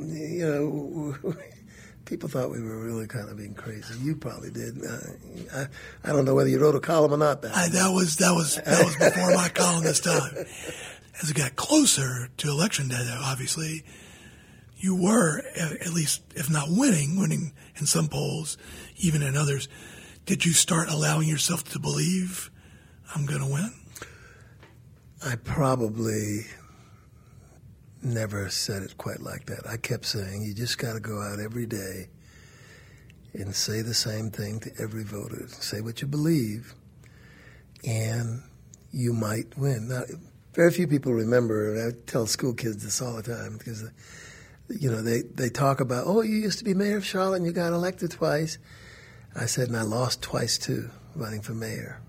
people thought we were really kind of being crazy. You probably did. I don't know whether you wrote a column or not. That was before my column this time. As it got closer to election day, obviously, you were, at least, if not winning in some polls, even in others. Did you start allowing yourself to believe I'm going to win? I probably never said it quite like that. I kept saying, you just got to go out every day and say the same thing to every voter. Say what you believe, and you might win. Now, very few people remember, and I tell school kids this all the time, because they talk about, you used to be mayor of Charlotte and you got elected twice. I said, and I lost twice too, running for mayor.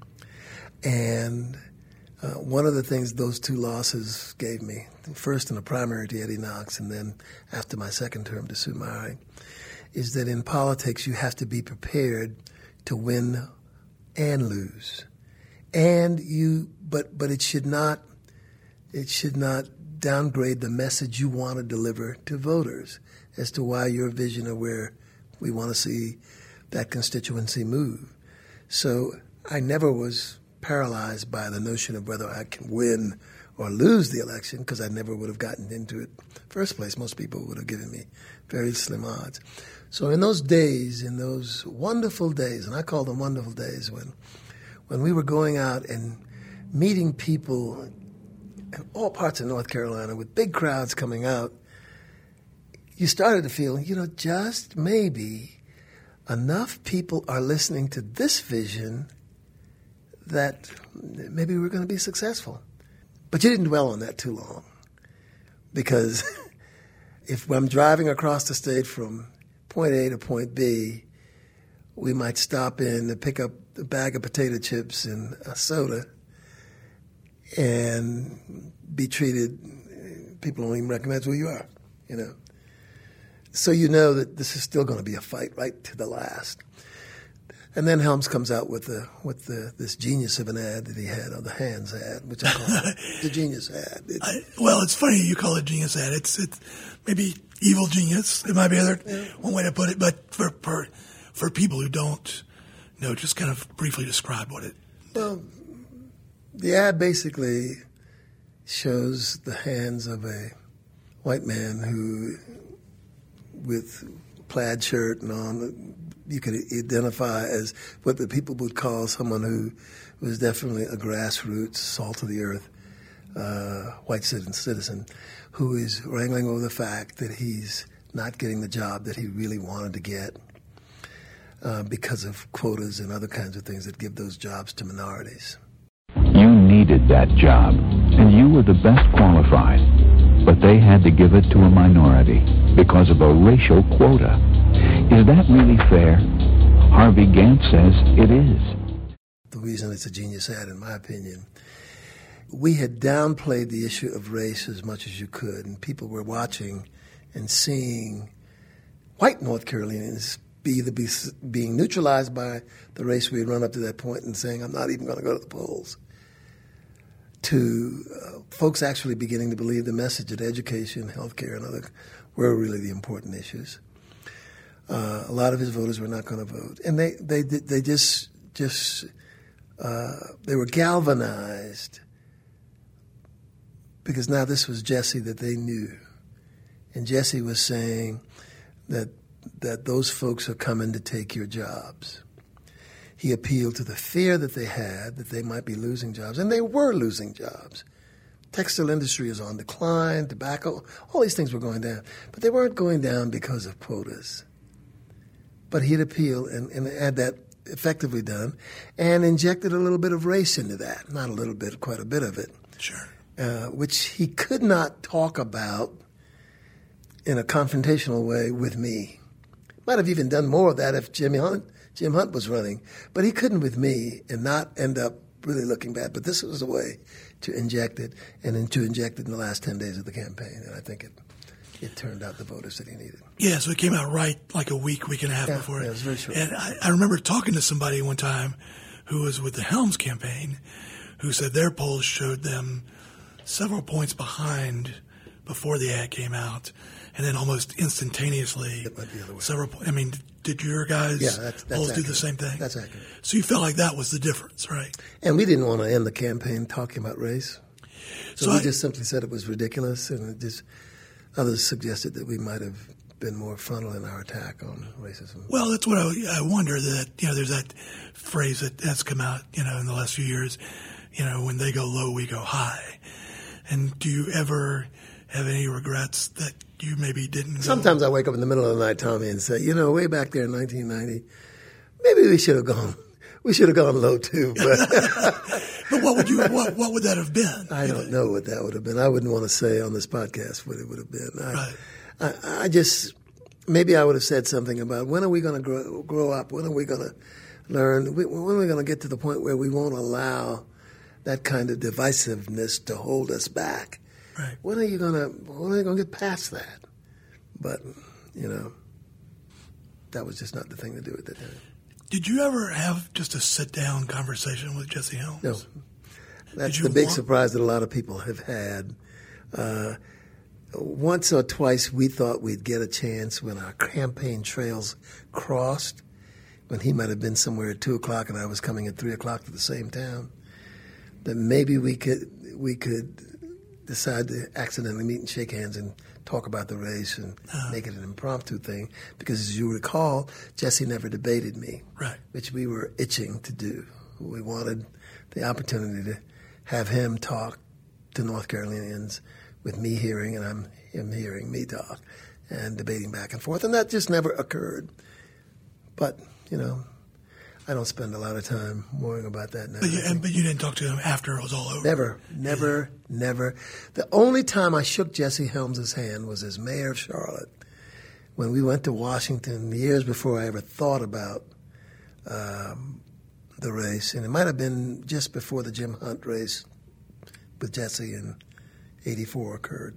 And one of the things those two losses gave me, first in a primary to Eddie Knox and then after my second term to Sue Murray, is that in politics you have to be prepared to win and lose. And but it should not downgrade the message you want to deliver to voters as to why your vision of where we want to see that constituency move. So I never was paralyzed by the notion of whether I can win or lose the election, because I never would have gotten into it in the first place. Most people would have given me very slim odds. So in those days, in those wonderful days, and I call them wonderful days, when we were going out and meeting people in all parts of North Carolina with big crowds coming out, you started to feel, just maybe enough people are listening to this vision that maybe we're going to be successful. But you didn't dwell on that too long, because if I'm driving across the state from point A to point B, we might stop in to pick up a bag of potato chips and a soda and be treated, people don't even recognize who you are, So that this is still going to be a fight right to the last. And then Helms comes out with this genius of an ad that he had, or the Hands ad, which I call the genius ad. It's funny you call it genius ad. It's maybe evil genius. It might be one way to put it. But for people who don't know, just kind of briefly describe what it. Well, the ad basically shows the hands of a white man who, with plaid shirt and on, you could identify as what the people would call someone who was definitely a grassroots, salt of the earth, white citizen, who is wrangling over the fact that he's not getting the job that he really wanted to get because of quotas and other kinds of things that give those jobs to minorities. You needed that job, and you were the best qualified, but they had to give it to a minority because of a racial quota. Is that really fair? Harvey Gantt says it is. The reason it's a genius ad, in my opinion, we had downplayed the issue of race as much as you could, and people were watching and seeing white North Carolinians being neutralized by the race we had run up to that point and saying, I'm not even going to go to the polls, to folks actually beginning to believe the message that education, healthcare, and other were really the important issues. A lot of his voters were not going to vote, and they just they were galvanized because now this was Jesse that they knew, And Jesse was saying that those folks are coming to take your jobs. He appealed to the fear that they had that they might be losing jobs, and they were losing jobs. Textile industry is on decline, tobacco, all these things were going down. But they weren't going down because of quotas. But he'd appeal and had that effectively done and injected a little bit of race into that. Not a little bit, quite a bit of it. Sure. Which he could not talk about in a confrontational way with me. Might have even done more of that if Jim Hunt was running. But he couldn't with me and not end up really looking bad. But this was a way to inject it, and then to inject it in the last 10 days of the campaign. And I think it turned out the voters that he needed. Yeah, so it came out right like a week and a half before. Yeah, it was very short. And I remember talking to somebody one time who was with the Helms campaign who said their polls showed them several points behind before the ad came out, and then almost instantaneously it might be the other way. several. I mean, did your guys' that's polls do accurate. the same thing? That's accurate. So you felt like that was the difference, right? And we didn't want to end the campaign talking about race. So we just simply said it was ridiculous, and others suggested that we might have been more frontal in our attack on racism. Well, that's what I wonder, that, there's that phrase that has come out, in the last few years, when they go low, we go high. And do you ever have any regrets that you maybe didn't go? Sometimes I wake up in the middle of the night, Tommy, and say, way back there in 1990, maybe we should have gone low too. But what would that have been? I don't know what that would have been. I wouldn't want to say on this podcast what it would have been. Right. I just, maybe I would have said something about when are we going to grow up? When are we going to learn? When are we going to get to the point where we won't allow that kind of divisiveness to hold us back? Right. When are you going to get past that? But, that was just not the thing to do at that time. Did you ever have just a sit-down conversation with Jesse Helms? No. That's the big surprise that a lot of people have had. Once or twice we thought we'd get a chance when our campaign trails crossed, when he might have been somewhere at 2 o'clock and I was coming at 3 o'clock to the same town, that maybe we could decide to accidentally meet and shake hands and talk about the race and make it an impromptu thing. Because as you recall, Jesse never debated me, right, which we were itching to do. We wanted the opportunity to have him talk to North Carolinians with me hearing and him hearing me talk and debating back and forth. And that just never occurred. But, I don't spend a lot of time worrying about that now. But you didn't talk to him after it was all over? Never. The only time I shook Jesse Helms' hand was as mayor of Charlotte when we went to Washington years before I ever thought about the race. And it might have been just before the Jim Hunt race with Jesse in 84 occurred.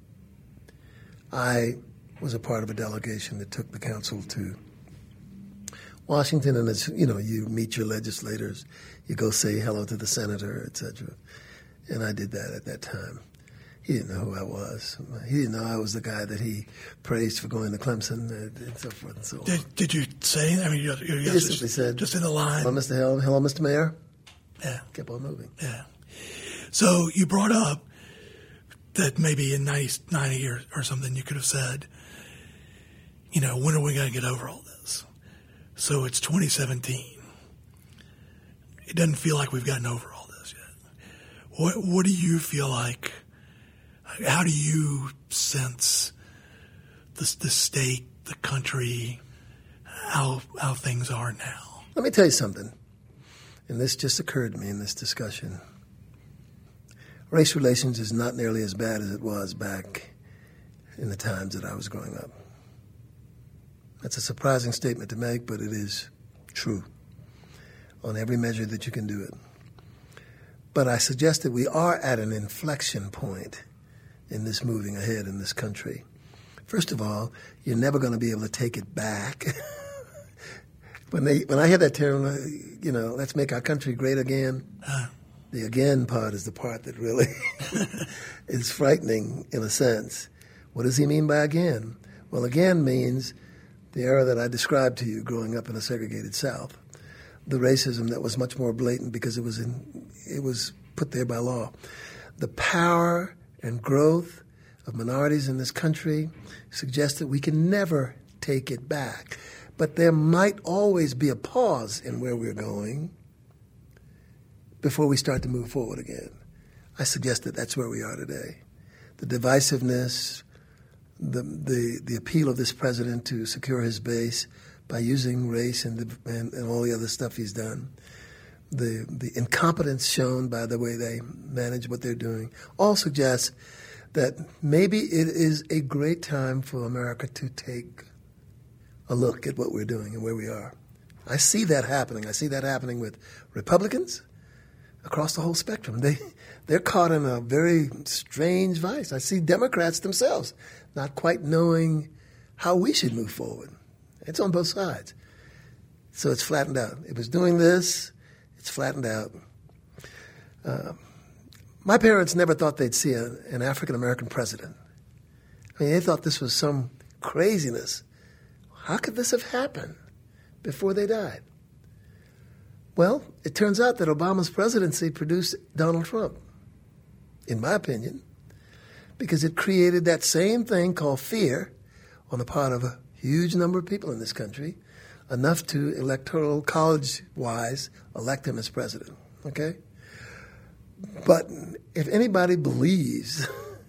I was a part of a delegation that took the council to Washington, and as you meet your legislators, you go say hello to the senator, etc. And I did that at that time. He didn't know who I was. He didn't know I was the guy that he praised for going to Clemson and so forth and so on. Did you say? I mean, you just simply said, just in the line. Hello, Mr. Helm. Hello, Mr. Mayor. Yeah. Kept on moving. Yeah. So you brought up that maybe in 90 or something you could have said, when are we going to get over all this? So it's 2017. It doesn't feel like we've gotten over all this yet. What do you feel like? How do you sense the state, the country, how things are now? Let me tell you something, and this just occurred to me in this discussion. Race relations is not nearly as bad as it was back in the times that I was growing up. That's a surprising statement to make, but it is true on every measure that you can do it. But I suggest that we are at an inflection point in this moving ahead in this country. First of all, you're never going to be able to take it back. When I hear that term, let's make our country great again, the again part is the part that really is frightening in a sense. What does he mean by again? Well, again means the era that I described to you growing up in a segregated South, the racism that was much more blatant because it was put there by law. The power and growth of minorities in this country suggests that we can never take it back. But there might always be a pause in where we're going before we start to move forward again. I suggest that that's where we are today. The divisiveness, the appeal of this president to secure his base by using race and all the other stuff he's done, the incompetence shown by the way they manage what they're doing, all suggests that maybe it is a great time for America to take a look at what we're doing and where we are. I see that happening. I see that happening with Republicans across the whole spectrum. They're caught in a very strange vice. I see Democrats themselves not quite knowing how we should move forward. It's on both sides. So it's flattened out. It was doing this. It's flattened out. My parents never thought they'd see an African-American president. I mean, they thought this was some craziness. How could this have happened before they died? Well, it turns out that Obama's presidency produced Donald Trump, in my opinion, because it created that same thing called fear on the part of a huge number of people in this country, enough to electoral college-wise elect him as president, okay? But if anybody believes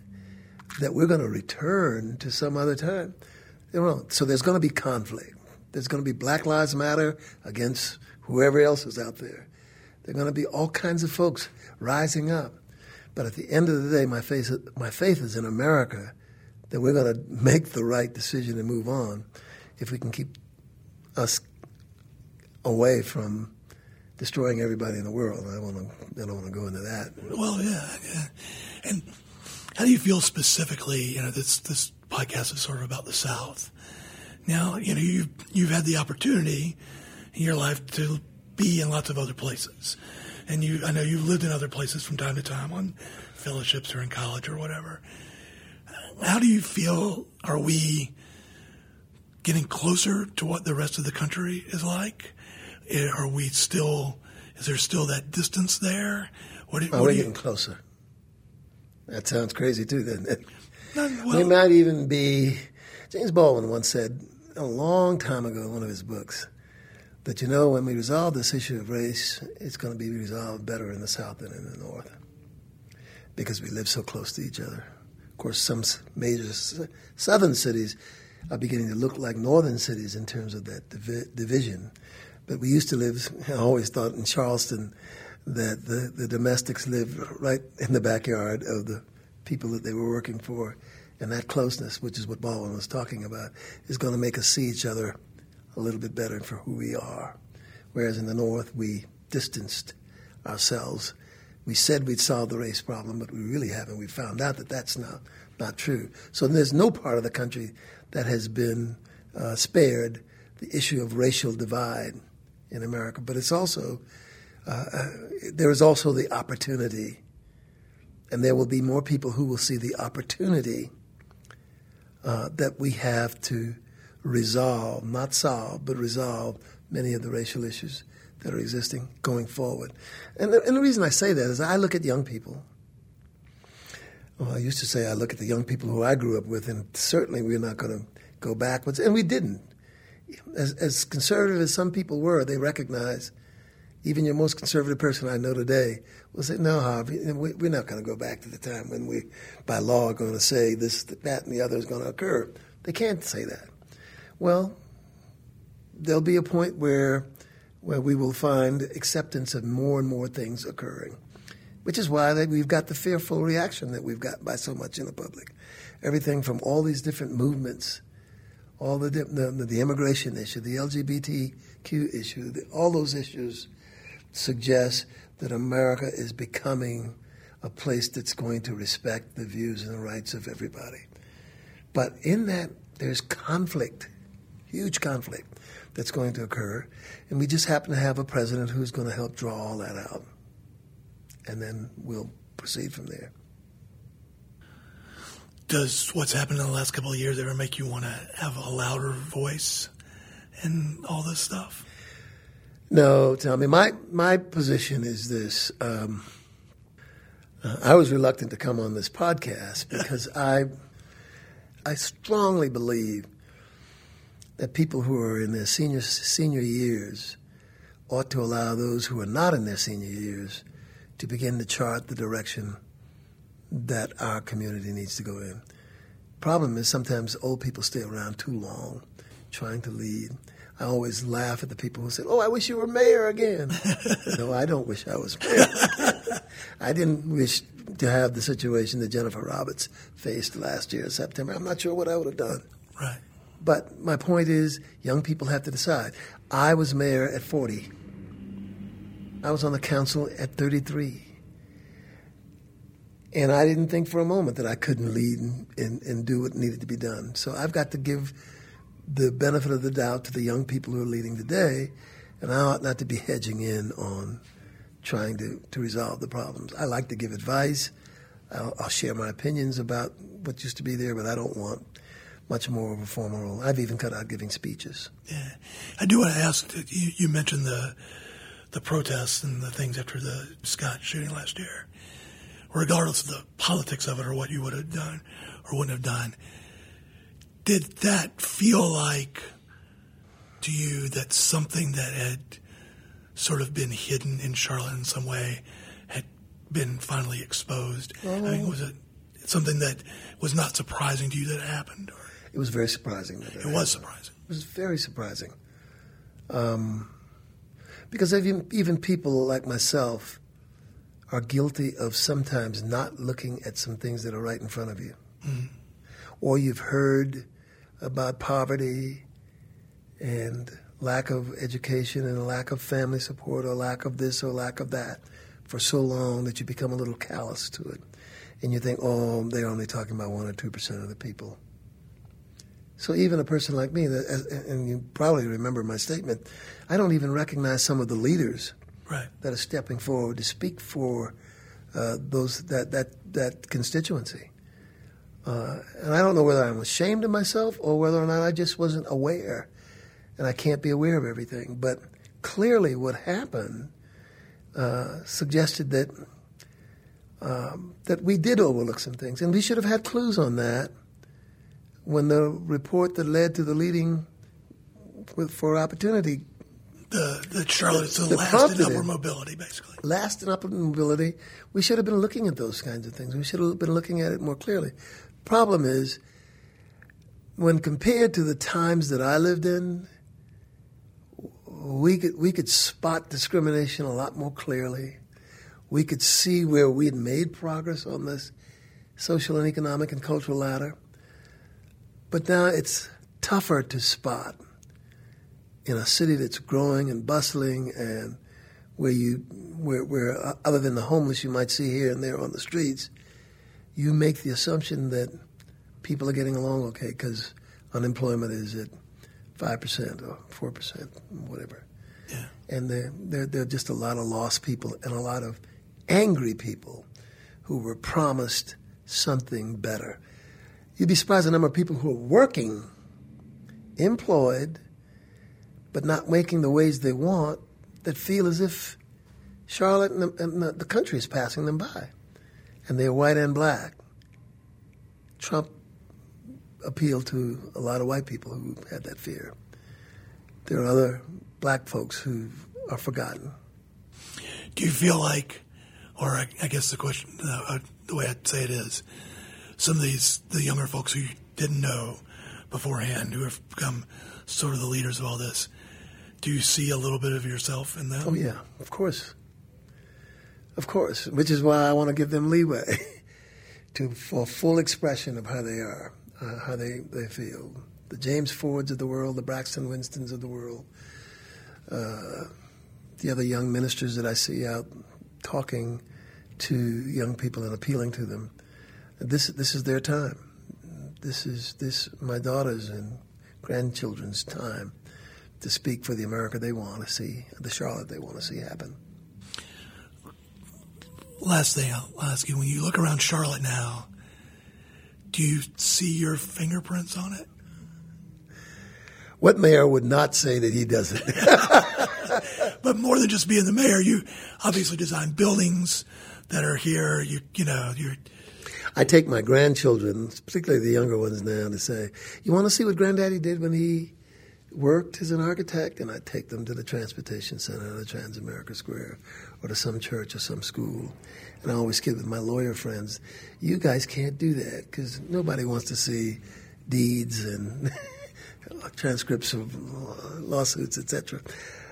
that we're going to return to some other time, they won't. So there's going to be conflict. There's going to be Black Lives Matter against whoever else is out there. There are going to be all kinds of folks rising up. But at the end of the day, my faith is in America that we're going to make the right decision and move on if we can keep us away from destroying everybody in the world. I don't want to go into that. Well, yeah. And how do you feel specifically? This podcast is sort of about the South. Now, you've had the opportunity in your life to be in lots of other places, and I know you've lived in other places from time to time on fellowships or in college or whatever. How do you feel? Are we getting closer to what the rest of the country is like? Is there still that distance there? We're getting closer. That sounds crazy too, doesn't it? Well, we might even be, James Baldwin once said a long time ago in one of his books that, when we resolve this issue of race, it's going to be resolved better in the South than in the North because we live so close to each other. Of course, some major southern cities are beginning to look like northern cities in terms of that division. But we used to live, I always thought in Charleston that the domestics lived right in the backyard of the people that they were working for. And that closeness, which is what Baldwin was talking about, is going to make us see each other a little bit better for who we are. Whereas in the North, we distanced ourselves. We said we'd solve the race problem, but we really haven't. We found out that that's not true. So there's no part of the country that has been spared the issue of racial divide in America. But it's also, there is also the opportunity, and there will be more people who will see the opportunity that we have to resolve, not solve, but resolve many of the racial issues that are existing going forward. And the reason I say that is I look at young people. Well, I used to say I look at the young people who I grew up with, and certainly we're not going to go backwards. And we didn't. As conservative as some people were, they recognize, even your most conservative person I know today will say, no, Harvey, we're not going to go back to the time when we, by law, are going to say this, that, and the other is going to occur. They can't say that. Well, there'll be a point where we will find acceptance of more and more things occurring, which is why we've got the fearful reaction that we've got by so much in the public. Everything from all these different movements, all the immigration issue, the LGBTQ issue, all those issues suggest that America is becoming a place that's going to respect the views and the rights of everybody. But in that, there's conflict, huge conflict that's going to occur, and we just happen to have a president who's going to help draw all that out, and then we'll proceed from there. Does what's happened in the last couple of years ever make you want to have a louder voice and all this stuff? No, Tommy. My position is this. I was reluctant to come on this podcast because I strongly believe that people who are in their senior years ought to allow those who are not in their senior years to begin to chart the direction that our community needs to go in. Problem is sometimes old people stay around too long trying to lead. I always laugh at the people who say, "Oh, I wish you were mayor again." No, I don't wish I was mayor. I didn't wish to have the situation that Jennifer Roberts faced last year in September. I'm not sure what I would have done. Right. But my point is, young people have to decide. I was mayor at 40. I was on the council at 33. And I didn't think for a moment that I couldn't lead and do what needed to be done. So I've got to give the benefit of the doubt to the young people who are leading today, and I ought not to be hedging in on trying to resolve the problems. I like to give advice. I'll share my opinions about what used to be there, but I don't want much more of a formal role. I've even cut out giving speeches. Yeah. I do want to ask, you mentioned the protests and the things after the Scott shooting last year. Regardless of the politics of it or what you would have done or wouldn't have done, did that feel like to you that something that had sort of been hidden in Charlotte in some way had been finally exposed? I mean, was it something that was not surprising to you that happened? Or? It was very surprising. It was surprising. It was very surprising. Because even people like myself are guilty of sometimes not looking at some things that are right in front of you. Mm-hmm. Or you've heard about poverty and lack of education and lack of family support or lack of this or lack of that for so long that you become a little callous to it. And you think, oh, they're only talking about 1 or 2% of the people. So even a person like me, and you probably remember my statement, I don't even recognize some of the leaders that are stepping forward to speak for that constituency. And I don't know whether I'm ashamed of myself or whether or not I just wasn't aware, and I can't be aware of everything. But clearly what happened suggested that we did overlook some things, and we should have had clues on that when the report that led to the leading for opportunity. The Charlotte's the last in upward mobility, basically. Last in upward mobility. We should have been looking at those kinds of things. We should have been looking at it more clearly. Problem is, when compared to the times that I lived in, we could spot discrimination a lot more clearly. We could see where we had made progress on this social and economic and cultural ladder. But now it's tougher to spot in a city that's growing and bustling, and where other than the homeless you might see here and there on the streets, you make the assumption that people are getting along okay because unemployment is at 5% or 4%, whatever. Yeah. And there are just a lot of lost people and a lot of angry people who were promised something better. You'd be surprised the number of people who are working, employed, but not making the wage they want, that feel as if Charlotte and the country is passing them by. And they're white and black. Trump appealed to a lot of white people who had that fear. There are other black folks who are forgotten. Do you feel like, or I guess the question, the way I'd say it is, some of the younger folks who you didn't know beforehand, who have become sort of the leaders of all this, do you see a little bit of yourself in them? Oh, yeah, of course. Of course, which is why I want to give them leeway for full expression of how they are, how they feel. The James Fords of the world, the Braxton Winstons of the world, the other young ministers that I see out talking to young people and appealing to them. This is their time. This is my daughter's and grandchildren's time to speak for the America they want to see, the Charlotte they want to see happen. Last thing I'll ask you, when you look around Charlotte now, do you see your fingerprints on it? What mayor would not say that he doesn't? But more than just being the mayor, you obviously design buildings that are here? You're. I take my grandchildren, particularly the younger ones now, to say, "You want to see what Granddaddy did when he worked as an architect?" And I take them to the Transportation Center, or the Transamerica Square, or to some church or some school. And I always kid with my lawyer friends, "You guys can't do that because nobody wants to see deeds and transcripts of lawsuits, etc."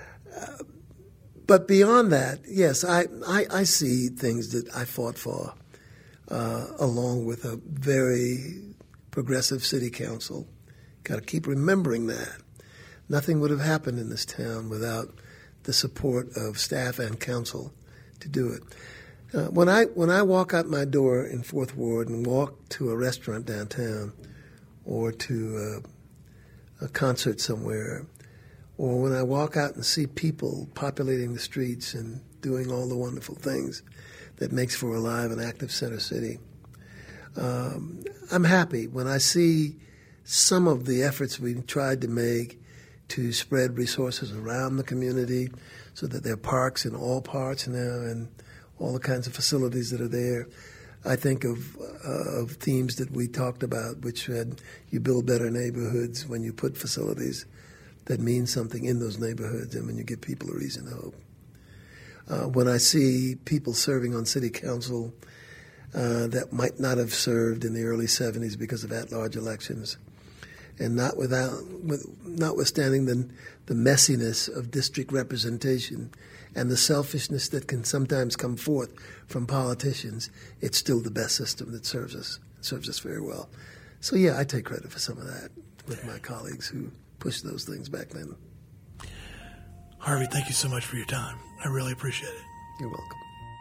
But beyond that, yes, I see things that I fought for, along with a very progressive city council. Got to keep remembering that. Nothing would have happened in this town without the support of staff and council to do it. When I walk out my door in Fourth Ward and walk to a restaurant downtown, or to a concert somewhere, or when I walk out and see people populating the streets and doing all the wonderful things that makes for a live and active Center City, I'm happy when I see some of the efforts we've tried to make to spread resources around the community so that there are parks in all parts now and all the kinds of facilities that are there. I think of themes that we talked about, which had you build better neighborhoods when you put facilities that mean something in those neighborhoods and when you give people a reason to hope. When I see people serving on city council that might not have served in the early 70s because of at-large elections, and notwithstanding the messiness of district representation and the selfishness that can sometimes come forth from politicians, it's still the best system that serves us very well. So yeah, I take credit for some of that with my colleagues who pushed those things back then. Harvey, thank you so much for your time. I really appreciate it. You're welcome.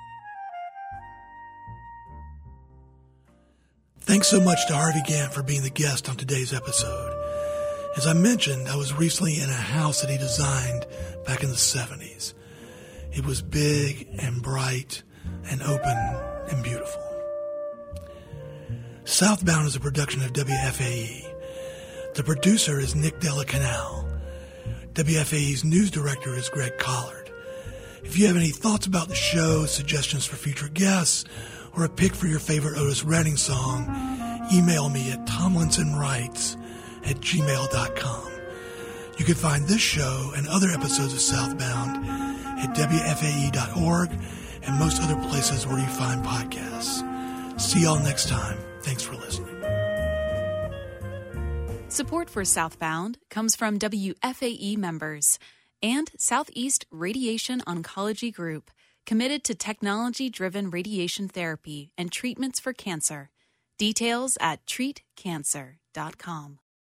Thanks so much to Harvey Gantt for being the guest on today's episode. As I mentioned, I was recently in a house that he designed back in the 70s. It was big and bright and open and beautiful. Southbound is a production of WFAE. The producer is Nick Della Canal. WFAE's news director is Greg Collard. If you have any thoughts about the show, suggestions for future guests, or a pick for your favorite Otis Redding song, email me at tomlinsonwrites@gmail.com. You can find this show and other episodes of Southbound at WFAE.org and most other places where you find podcasts. See y'all next time. Thanks for listening. Support for Southbound comes from WFAE members and Southeast Radiation Oncology Group, committed to technology-driven radiation therapy and treatments for cancer. Details at treatcancer.com.